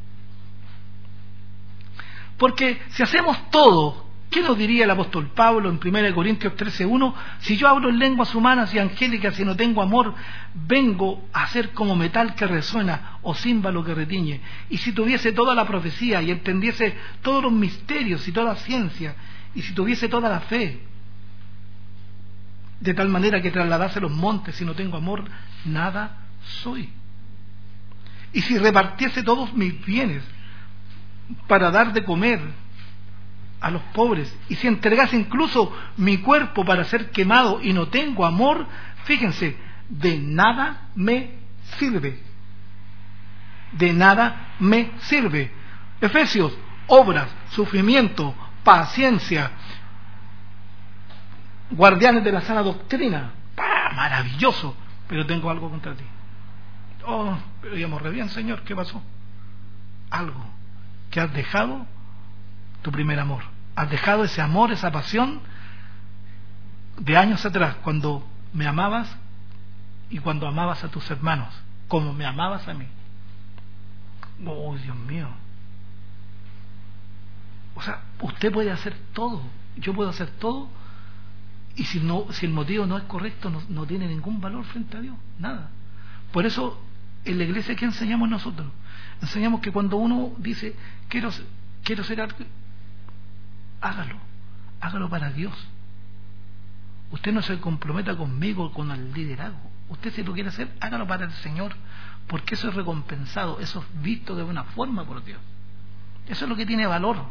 Porque si hacemos todo, ¿qué nos diría el apóstol Pablo en primera de Corintios trece uno? Si yo hablo en lenguas humanas y angélicas y no tengo amor, vengo a ser como metal que resuena o címbalo que retiñe. Y si tuviese toda la profecía y entendiese todos los misterios y toda ciencia, y si tuviese toda la fe, de tal manera que trasladase los montes, si no tengo amor, nada soy. Y si repartiese todos mis bienes para dar de comer a los pobres, y si entregase incluso mi cuerpo para ser quemado y no tengo amor, fíjense, de nada me sirve. De nada me sirve. Efesios, obras, sufrimiento, paciencia, guardianes de la sana doctrina. ¡Pah! Maravilloso, pero tengo algo contra ti. Oh, pero íbamos re bien, Señor, ¿qué pasó? Algo, que has dejado tu primer amor, has dejado ese amor, esa pasión de años atrás, cuando me amabas y cuando amabas a tus hermanos, como me amabas a mí. Oh, Dios mío. O sea, usted puede hacer todo, yo puedo hacer todo, y si no, si el motivo no es correcto, no, no tiene ningún valor frente a Dios, nada. Por eso en la iglesia, ¿qué enseñamos nosotros? Enseñamos que cuando uno dice quiero, quiero ser algo, hágalo, hágalo para Dios. Usted no se comprometa conmigo con el liderazgo. Usted, si lo quiere hacer, hágalo para el Señor, porque eso es recompensado, eso es visto de una forma por Dios. Eso es lo que tiene valor.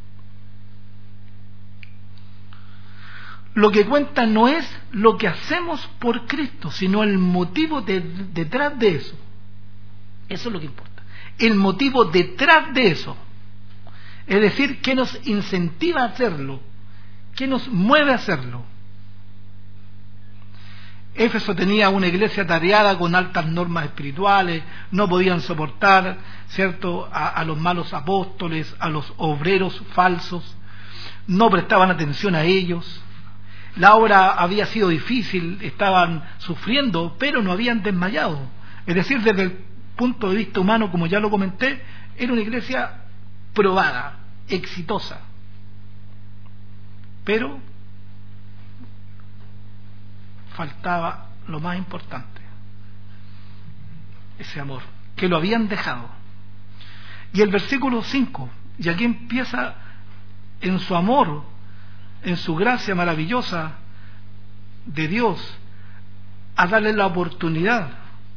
Lo que cuenta no es lo que hacemos por Cristo, sino el motivo de, detrás de eso. Eso es lo que importa. El motivo detrás de eso. Es decir, ¿qué nos incentiva a hacerlo? ¿Qué nos mueve a hacerlo? Éfeso tenía una iglesia tareada con altas normas espirituales, no podían soportar, ¿cierto?, a, a los malos apóstoles, a los obreros falsos, no prestaban atención a ellos. La obra había sido difícil, estaban sufriendo, pero no habían desmayado. Es decir, desde el punto de vista humano, como ya lo comenté, era una iglesia probada, exitosa. Pero faltaba lo más importante, ese amor, que lo habían dejado. Y el versículo cinco, y aquí empieza en su amor, en su gracia maravillosa de Dios, a darle la oportunidad.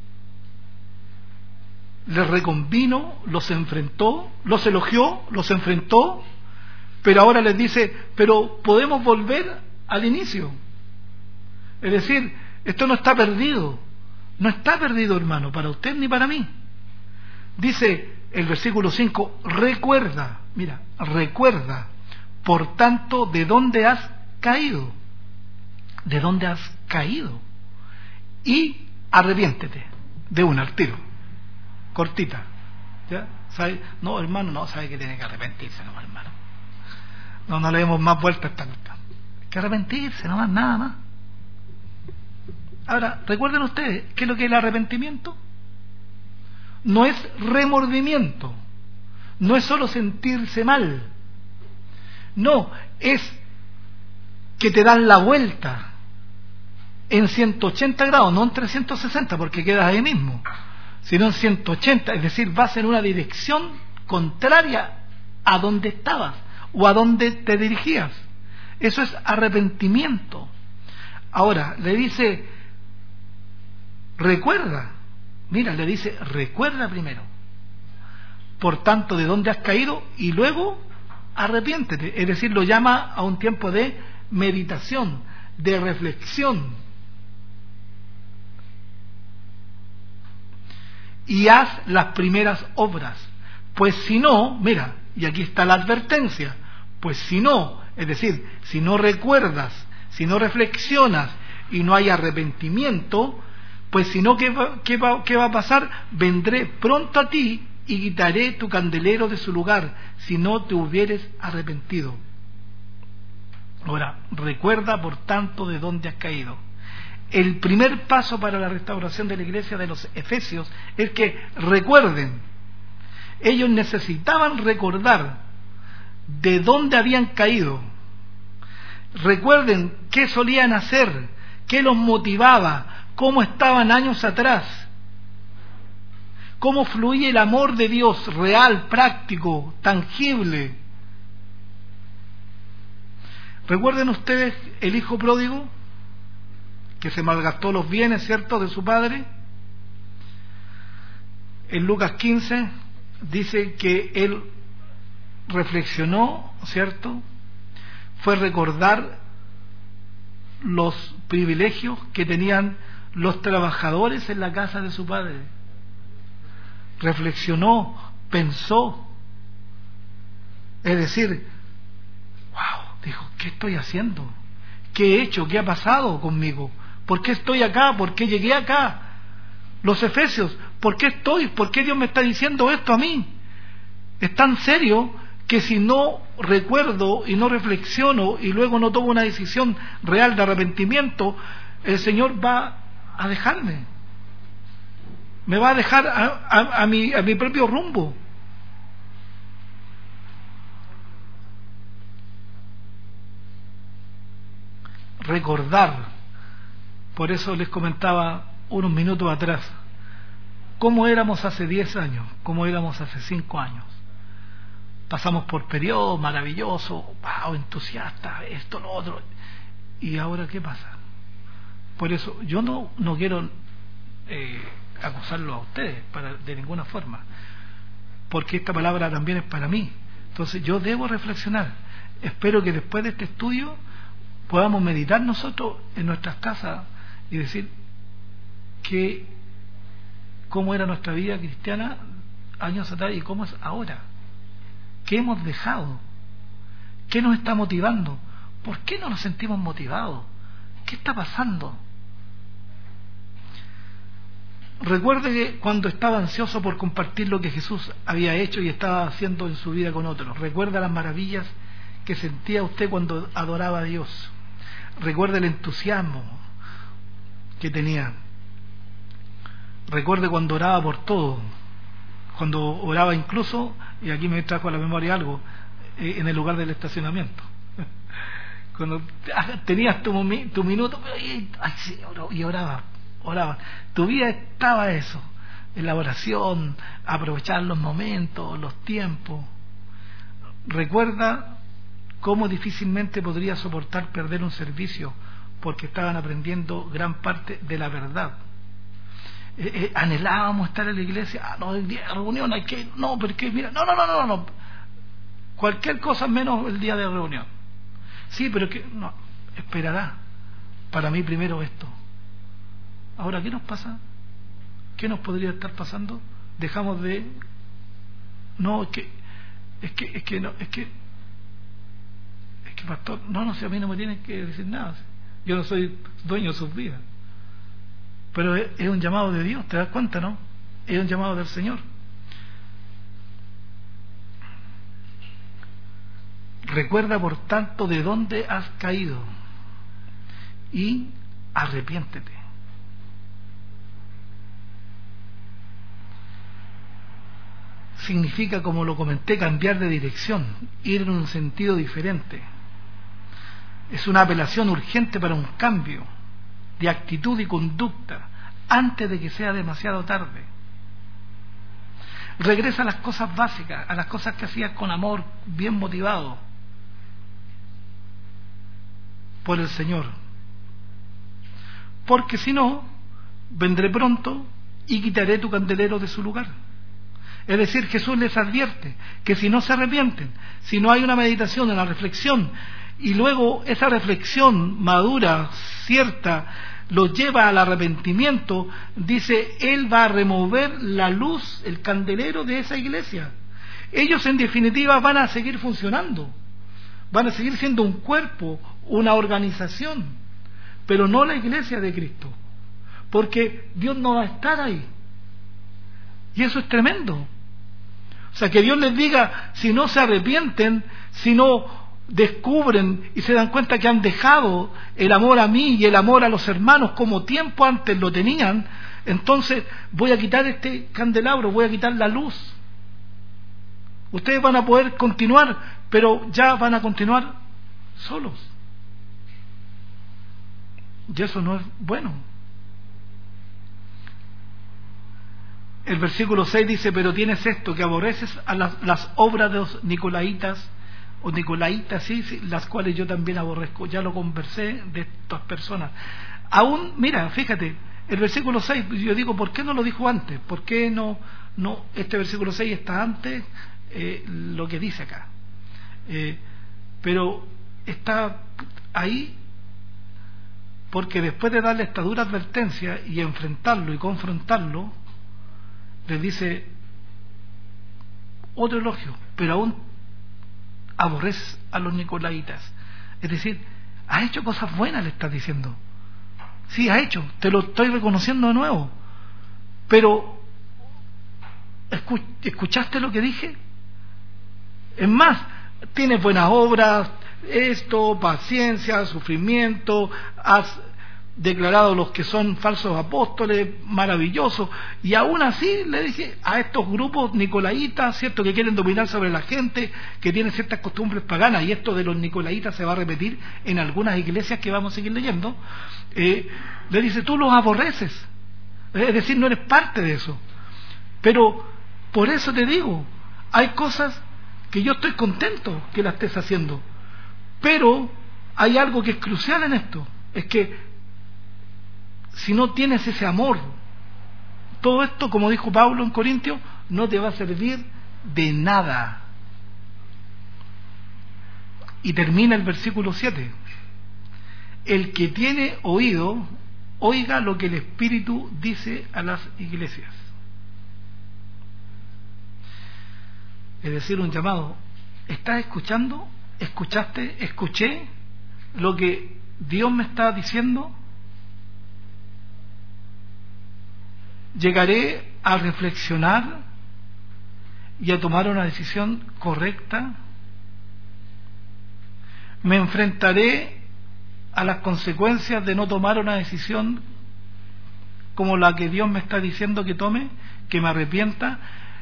Les reconvino, los enfrentó, los elogió, los enfrentó, pero ahora les dice, pero podemos volver al inicio. Es decir, esto no está perdido, no está perdido, hermano, para usted ni para mí. Dice el versículo cinco, recuerda, mira, recuerda, por tanto, ¿de dónde has caído? ¿De dónde has caído? Y arrepiéntete, de una al tiro, cortita, ¿ya? ¿Sabe? No, hermano, no, sabe que tiene que arrepentirse, no, hermano. No, no le demos más vueltas a esta cuestión. Hay que arrepentirse, no más, nada más. Ahora, recuerden ustedes, ¿qué es lo que es el arrepentimiento? No es remordimiento, no es solo sentirse mal, no, es que te dan la vuelta en ciento ochenta grados, no en trescientos sesenta, porque quedas ahí mismo, sino en ciento ochenta, es decir, vas en una dirección contraria a donde estabas o a donde te dirigías. Eso es arrepentimiento. Ahora, le dice, recuerda, mira, le dice, recuerda primero, por tanto, de dónde has caído, y luego arrepiéntete. Es decir, lo llama a un tiempo de meditación, de reflexión. y haz las primeras obras. Pues si no, mira, y aquí está la advertencia, pues si no, es decir, si no recuerdas, si no reflexionas y no hay arrepentimiento, pues si no, ¿qué va, qué va, qué va a pasar? Vendré pronto a ti y quitaré tu candelero de su lugar, si no te hubieres arrepentido. Ahora, recuerda por tanto de dónde has caído. El primer paso para la restauración de la iglesia de los Efesios es que recuerden. Ellos necesitaban recordar de dónde habían caído. Recuerden qué solían hacer, qué los motivaba, cómo estaban años atrás, cómo fluía el amor de Dios real, práctico, tangible. ¿Recuerden ustedes el hijo pródigo que se malgastó los bienes, cierto, de su padre? En Lucas quince dice que él reflexionó, cierto, fue recordar los privilegios que tenían los trabajadores en la casa de su padre. Reflexionó, pensó, es decir, wow, dijo, ¿qué estoy haciendo? ¿Qué he hecho? ¿Qué ha pasado conmigo? ¿Por qué estoy acá? ¿Por qué llegué acá? Los Efesios, ¿por qué estoy? ¿Por qué Dios me está diciendo esto a mí? Es tan serio que si no recuerdo y no reflexiono y luego no tomo una decisión real de arrepentimiento, el Señor va a dejarme. Me va a dejar a, a, a, mi, a mi propio rumbo. Recordar. Por eso les comentaba unos minutos atrás cómo éramos hace diez años, cómo éramos hace cinco años. Pasamos por periodos maravillosos, wow, entusiastas, esto, lo otro. ¿Y ahora qué pasa? Por eso yo no, no quiero eh, acusarlo a ustedes para, de ninguna forma, porque esta palabra también es para mí. Entonces yo debo reflexionar. Espero que después de este estudio podamos meditar nosotros en nuestras casas y decir que cómo era nuestra vida cristiana años atrás y cómo es ahora. ¿Qué hemos dejado? ¿Qué nos está motivando? ¿Por qué no nos sentimos motivados? ¿Qué está pasando? Recuerde que cuando estaba ansioso por compartir lo que Jesús había hecho y estaba haciendo en su vida con otros, recuerda las maravillas que sentía usted cuando adoraba a Dios. Recuerde el entusiasmo que tenía. Recuerde cuando oraba por todo, cuando oraba incluso, y aquí me trajo a la memoria algo, eh, en el lugar del estacionamiento. Cuando tenías tu, tu minuto, ay, sí, y oraba, oraba. Tu vida estaba eso, en la oración, aprovechar los momentos, los tiempos. Recuerda cómo difícilmente podría soportar perder un servicio porque estaban aprendiendo gran parte de la verdad. Eh, eh, anhelábamos estar en la iglesia, ah, no, el día de reunión hay que, no, porque mira, no, no, no, no, no, cualquier cosa menos el día de reunión. Sí, pero que, no, esperará, para mí primero esto. Ahora, ¿qué nos pasa? ¿Qué nos podría estar pasando? Dejamos de, no, es que, es que, es que, no, es que, es que pastor, no, no sé, a mí no me tienen que decir nada, yo no soy dueño de sus vidas. Pero es un llamado de Dios, ¿te das cuenta, no? Es un llamado del Señor. Recuerda, por tanto, de dónde has caído y arrepiéntete. Significa, como lo comenté, cambiar de dirección, ir en un sentido diferente. Es una apelación urgente para un cambio de actitud y conducta antes de que sea demasiado tarde. Regresa a las cosas básicas, a las cosas que hacías con amor, bien motivado por el Señor, porque si no, vendré pronto y quitaré tu candelero de su lugar. Es decir, Jesús les advierte que si no se arrepienten, si no hay una meditación, una reflexión, y luego esa reflexión madura, cierta, los lleva al arrepentimiento, dice, Él va a remover la luz, el candelero de esa iglesia. Ellos en definitiva van a seguir funcionando, van a seguir siendo un cuerpo, una organización, pero no la iglesia de Cristo, porque Dios no va a estar ahí. Y eso es tremendo. O sea, que Dios les diga, si no se arrepienten, si no descubren y se dan cuenta que han dejado el amor a mí y el amor a los hermanos como tiempo antes lo tenían, entonces voy a quitar este candelabro, voy a quitar la luz. Ustedes van a poder continuar, pero ya van a continuar solos. Y eso no es bueno. El versículo seis dice, pero tienes esto, que aborreces a las, las obras de los nicolaitas, o nicolaitas, sí, sí, las cuales yo también aborrezco. Ya lo conversé de estas personas. Aún, mira, fíjate, el versículo seis, yo digo, ¿por qué no lo dijo antes? ¿Por qué no, no este versículo seis está antes eh, lo que dice acá? Eh, pero está ahí porque después de darle esta dura advertencia y enfrentarlo y confrontarlo, les dice otro elogio, pero aún aborreces a los nicolaitas. Es decir, has hecho cosas buenas, le estás diciendo. Sí, has hecho, te lo estoy reconociendo de nuevo, pero ¿escuchaste lo que dije? Es más, tienes buenas obras, esto, paciencia, sufrimiento, has declarado los que son falsos apóstoles, maravilloso, y aún así le dije a estos grupos nicolaitas, cierto, que quieren dominar sobre la gente, que tienen ciertas costumbres paganas, y esto de los nicolaitas se va a repetir en algunas iglesias que vamos a seguir leyendo, eh, le dice, tú los aborreces, es decir, no eres parte de eso, pero por eso te digo, hay cosas que yo estoy contento que las estés haciendo, pero hay algo que es crucial en esto, es que si no tienes ese amor, todo esto, como dijo Pablo en Corintios, no te va a servir de nada. Y termina el versículo siete. El que tiene oído, oiga lo que el Espíritu dice a las iglesias. Es decir, un llamado. ¿Estás escuchando? ¿Escuchaste? ¿Escuché lo que Dios me está diciendo? ¿Llegaré a reflexionar y a tomar una decisión correcta? ¿Me enfrentaré a las consecuencias de no tomar una decisión como la que Dios me está diciendo que tome, que me arrepienta?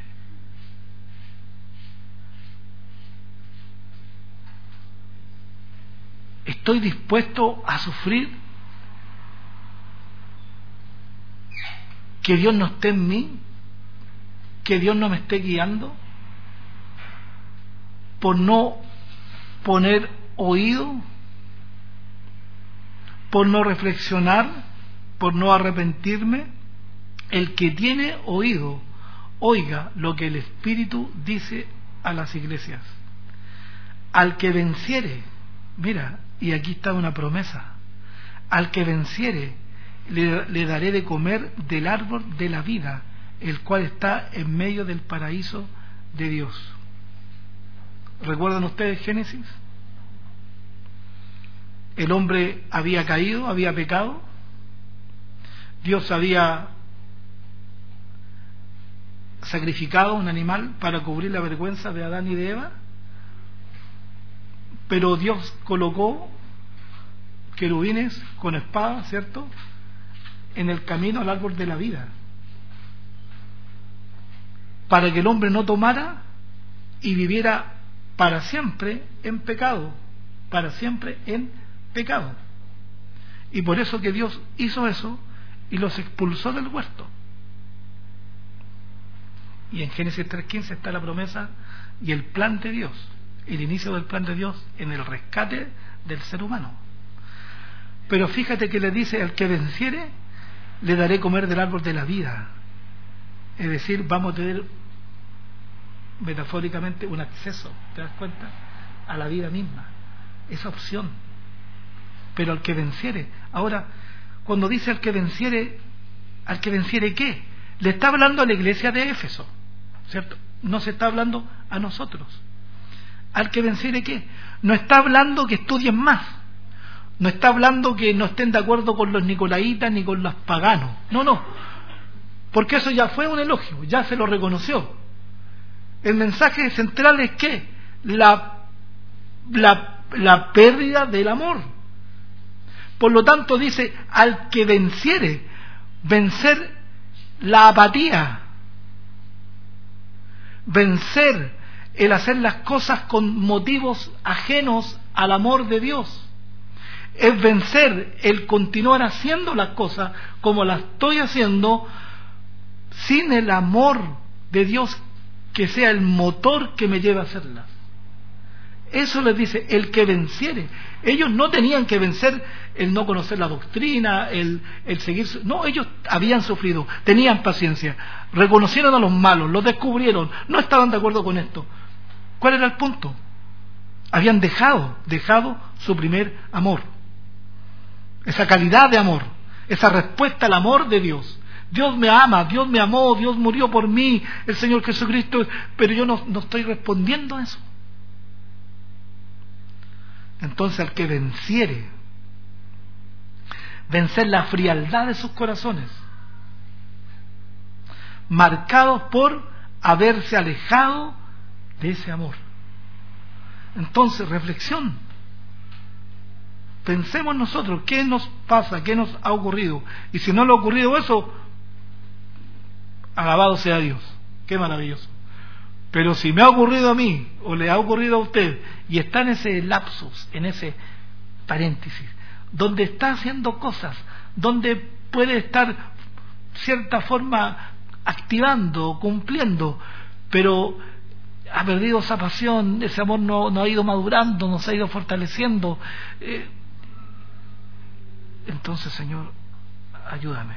¿Estoy dispuesto a sufrir que Dios no esté en mí, que Dios no me esté guiando, por no poner oído, por no reflexionar, por no arrepentirme? El que tiene oído, oiga lo que el Espíritu dice a las iglesias. Al que venciere, mira, y aquí está una promesa, al que venciere, Le, le daré de comer del árbol de la vida, el cual está en medio del paraíso de Dios. ¿Recuerdan ustedes Génesis? El hombre había caído, había pecado, Dios había sacrificado un animal para cubrir la vergüenza de Adán y de Eva, pero Dios colocó querubines con espadas, ¿cierto?, en el camino al árbol de la vida, para que el hombre no tomara y viviera para siempre en pecado, para siempre en pecado. Y por eso que Dios hizo eso y los expulsó del huerto. Y en Génesis tres quince está la promesa y el plan de Dios, el inicio del plan de Dios en el rescate del ser humano. Pero fíjate que le dice: al que venciere, le daré comer del árbol de la vida. Es decir, vamos a tener metafóricamente un acceso, ¿te das cuenta?, a la vida misma, esa opción. Pero al que venciere. Ahora, cuando dice al que venciere, al que venciere ¿qué? Le está hablando a la iglesia de Éfeso, ¿cierto? No se está hablando a nosotros. Al que venciere ¿qué? No está hablando que estudien más, no está hablando que no estén de acuerdo con los nicolaitas ni con los paganos, no, no, porque eso ya fue un elogio, ya se lo reconoció. El mensaje central es que la, la, la pérdida del amor. Por lo tanto dice, al que venciere, vencer la apatía, vencer el hacer las cosas con motivos ajenos al amor de Dios, es vencer el continuar haciendo las cosas como las estoy haciendo sin el amor de Dios que sea el motor que me lleve a hacerlas. Eso les dice, el que venciere. Ellos no tenían que vencer el no conocer la doctrina, el, el seguir... No, ellos habían sufrido, tenían paciencia, reconocieron a los malos, los descubrieron, no estaban de acuerdo con esto. ¿Cuál era el punto? Habían dejado, dejado su primer amor. Esa calidad de amor, esa respuesta al amor de Dios. Dios me ama, Dios me amó, Dios murió por mí, el Señor Jesucristo, pero yo no, no estoy respondiendo a eso. Entonces al que venciere, vencer la frialdad de sus corazones, marcados por haberse alejado de ese amor. Entonces, reflexión. Pensemos nosotros, ¿qué nos pasa? ¿Qué nos ha ocurrido? Y si no le ha ocurrido eso, alabado sea Dios, qué maravilloso. Pero si me ha ocurrido a mí, o le ha ocurrido a usted, y está en ese lapsus, en ese paréntesis, donde está haciendo cosas, donde puede estar cierta forma activando, cumpliendo, pero ha perdido esa pasión, ese amor no, no ha ido madurando, no se ha ido fortaleciendo, eh, entonces, Señor, ayúdame.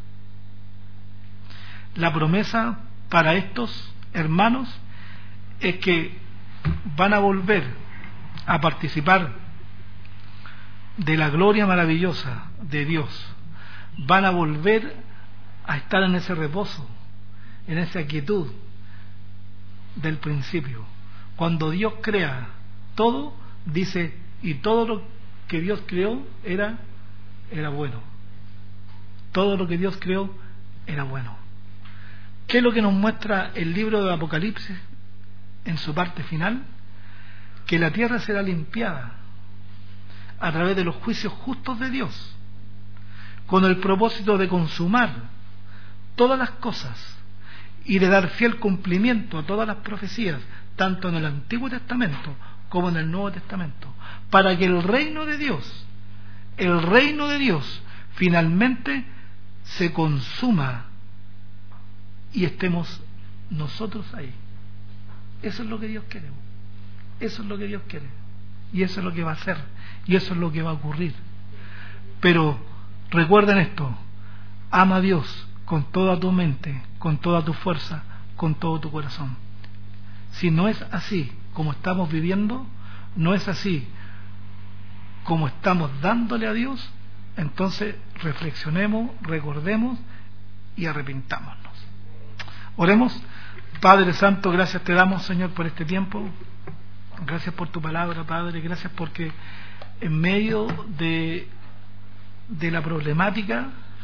La promesa para estos hermanos es que van a volver a participar de la gloria maravillosa de Dios, van a volver a estar en ese reposo, en esa quietud del principio. Cuando Dios crea todo, dice, y todo lo que Dios creó era, era bueno. Todo lo que Dios creó era bueno. ¿Qué es lo que nos muestra el libro de Apocalipsis en su parte final? Que la tierra será limpiada a través de los juicios justos de Dios, con el propósito de consumar todas las cosas y de dar fiel cumplimiento a todas las profecías, tanto en el Antiguo Testamento como en el Nuevo Testamento, para que el reino de Dios, el reino de Dios, finalmente se consuma y estemos nosotros ahí. Eso es lo que Dios quiere. Eso es lo que Dios quiere. Y eso es lo que va a hacer. Y eso es lo que va a ocurrir. Pero recuerden esto: ama a Dios con toda tu mente, con toda tu fuerza, con todo tu corazón. Si no es así como estamos viviendo, no es así como estamos dándole a Dios, entonces reflexionemos, recordemos y arrepintámonos. Oremos. Padre Santo, gracias te damos, Señor, por este tiempo. Gracias por tu palabra, Padre. Gracias porque en medio de, de la problemática,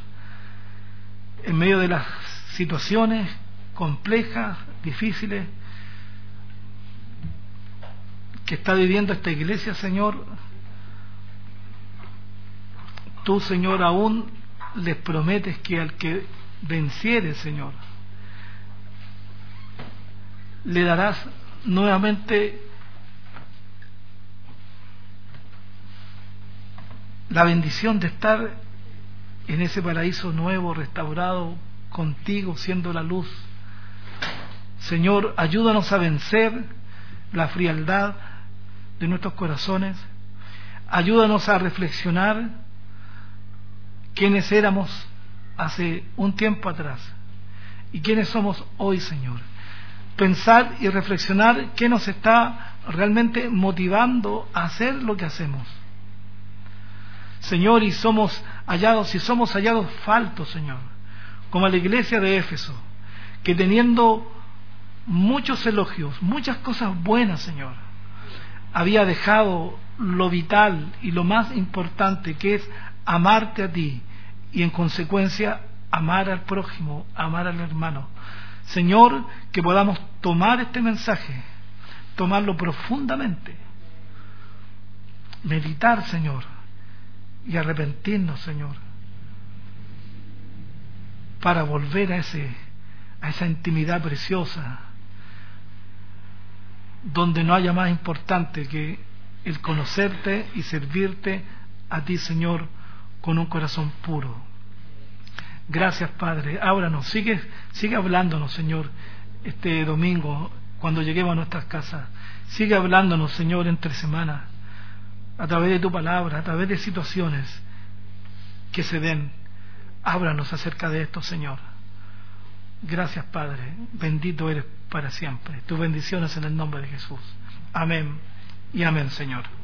en medio de las situaciones complejas, difíciles que está viviendo esta iglesia, Señor, tú, Señor, aún les prometes que al que venciere, Señor, le darás nuevamente la bendición de estar en ese paraíso nuevo, restaurado, contigo, siendo la luz. Señor, ayúdanos a vencer la frialdad de nuestros corazones. Ayúdanos a reflexionar quiénes éramos hace un tiempo atrás y quiénes somos hoy, Señor. Pensar y reflexionar qué nos está realmente motivando a hacer lo que hacemos. Señor, y somos hallados, si somos hallados faltos, Señor, como la iglesia de Éfeso, que teniendo muchos elogios, muchas cosas buenas, Señor, había dejado lo vital y lo más importante, que es amarte a ti y en consecuencia amar al prójimo, amar al hermano. Señor, que podamos tomar este mensaje, tomarlo profundamente, meditar, Señor, y arrepentirnos, Señor, para volver a ese a esa intimidad preciosa, donde no haya más importante que el conocerte y servirte a ti, Señor, con un corazón puro. Gracias, Padre. Ábranos, sigue, sigue hablándonos, Señor, este domingo, cuando lleguemos a nuestras casas. Sigue hablándonos, Señor, entre semanas, a través de tu palabra, a través de situaciones que se den. Ábranos acerca de esto, Señor. Gracias, Padre. Bendito eres para siempre. Tus bendiciones en el nombre de Jesús. Amén y amén, Señor.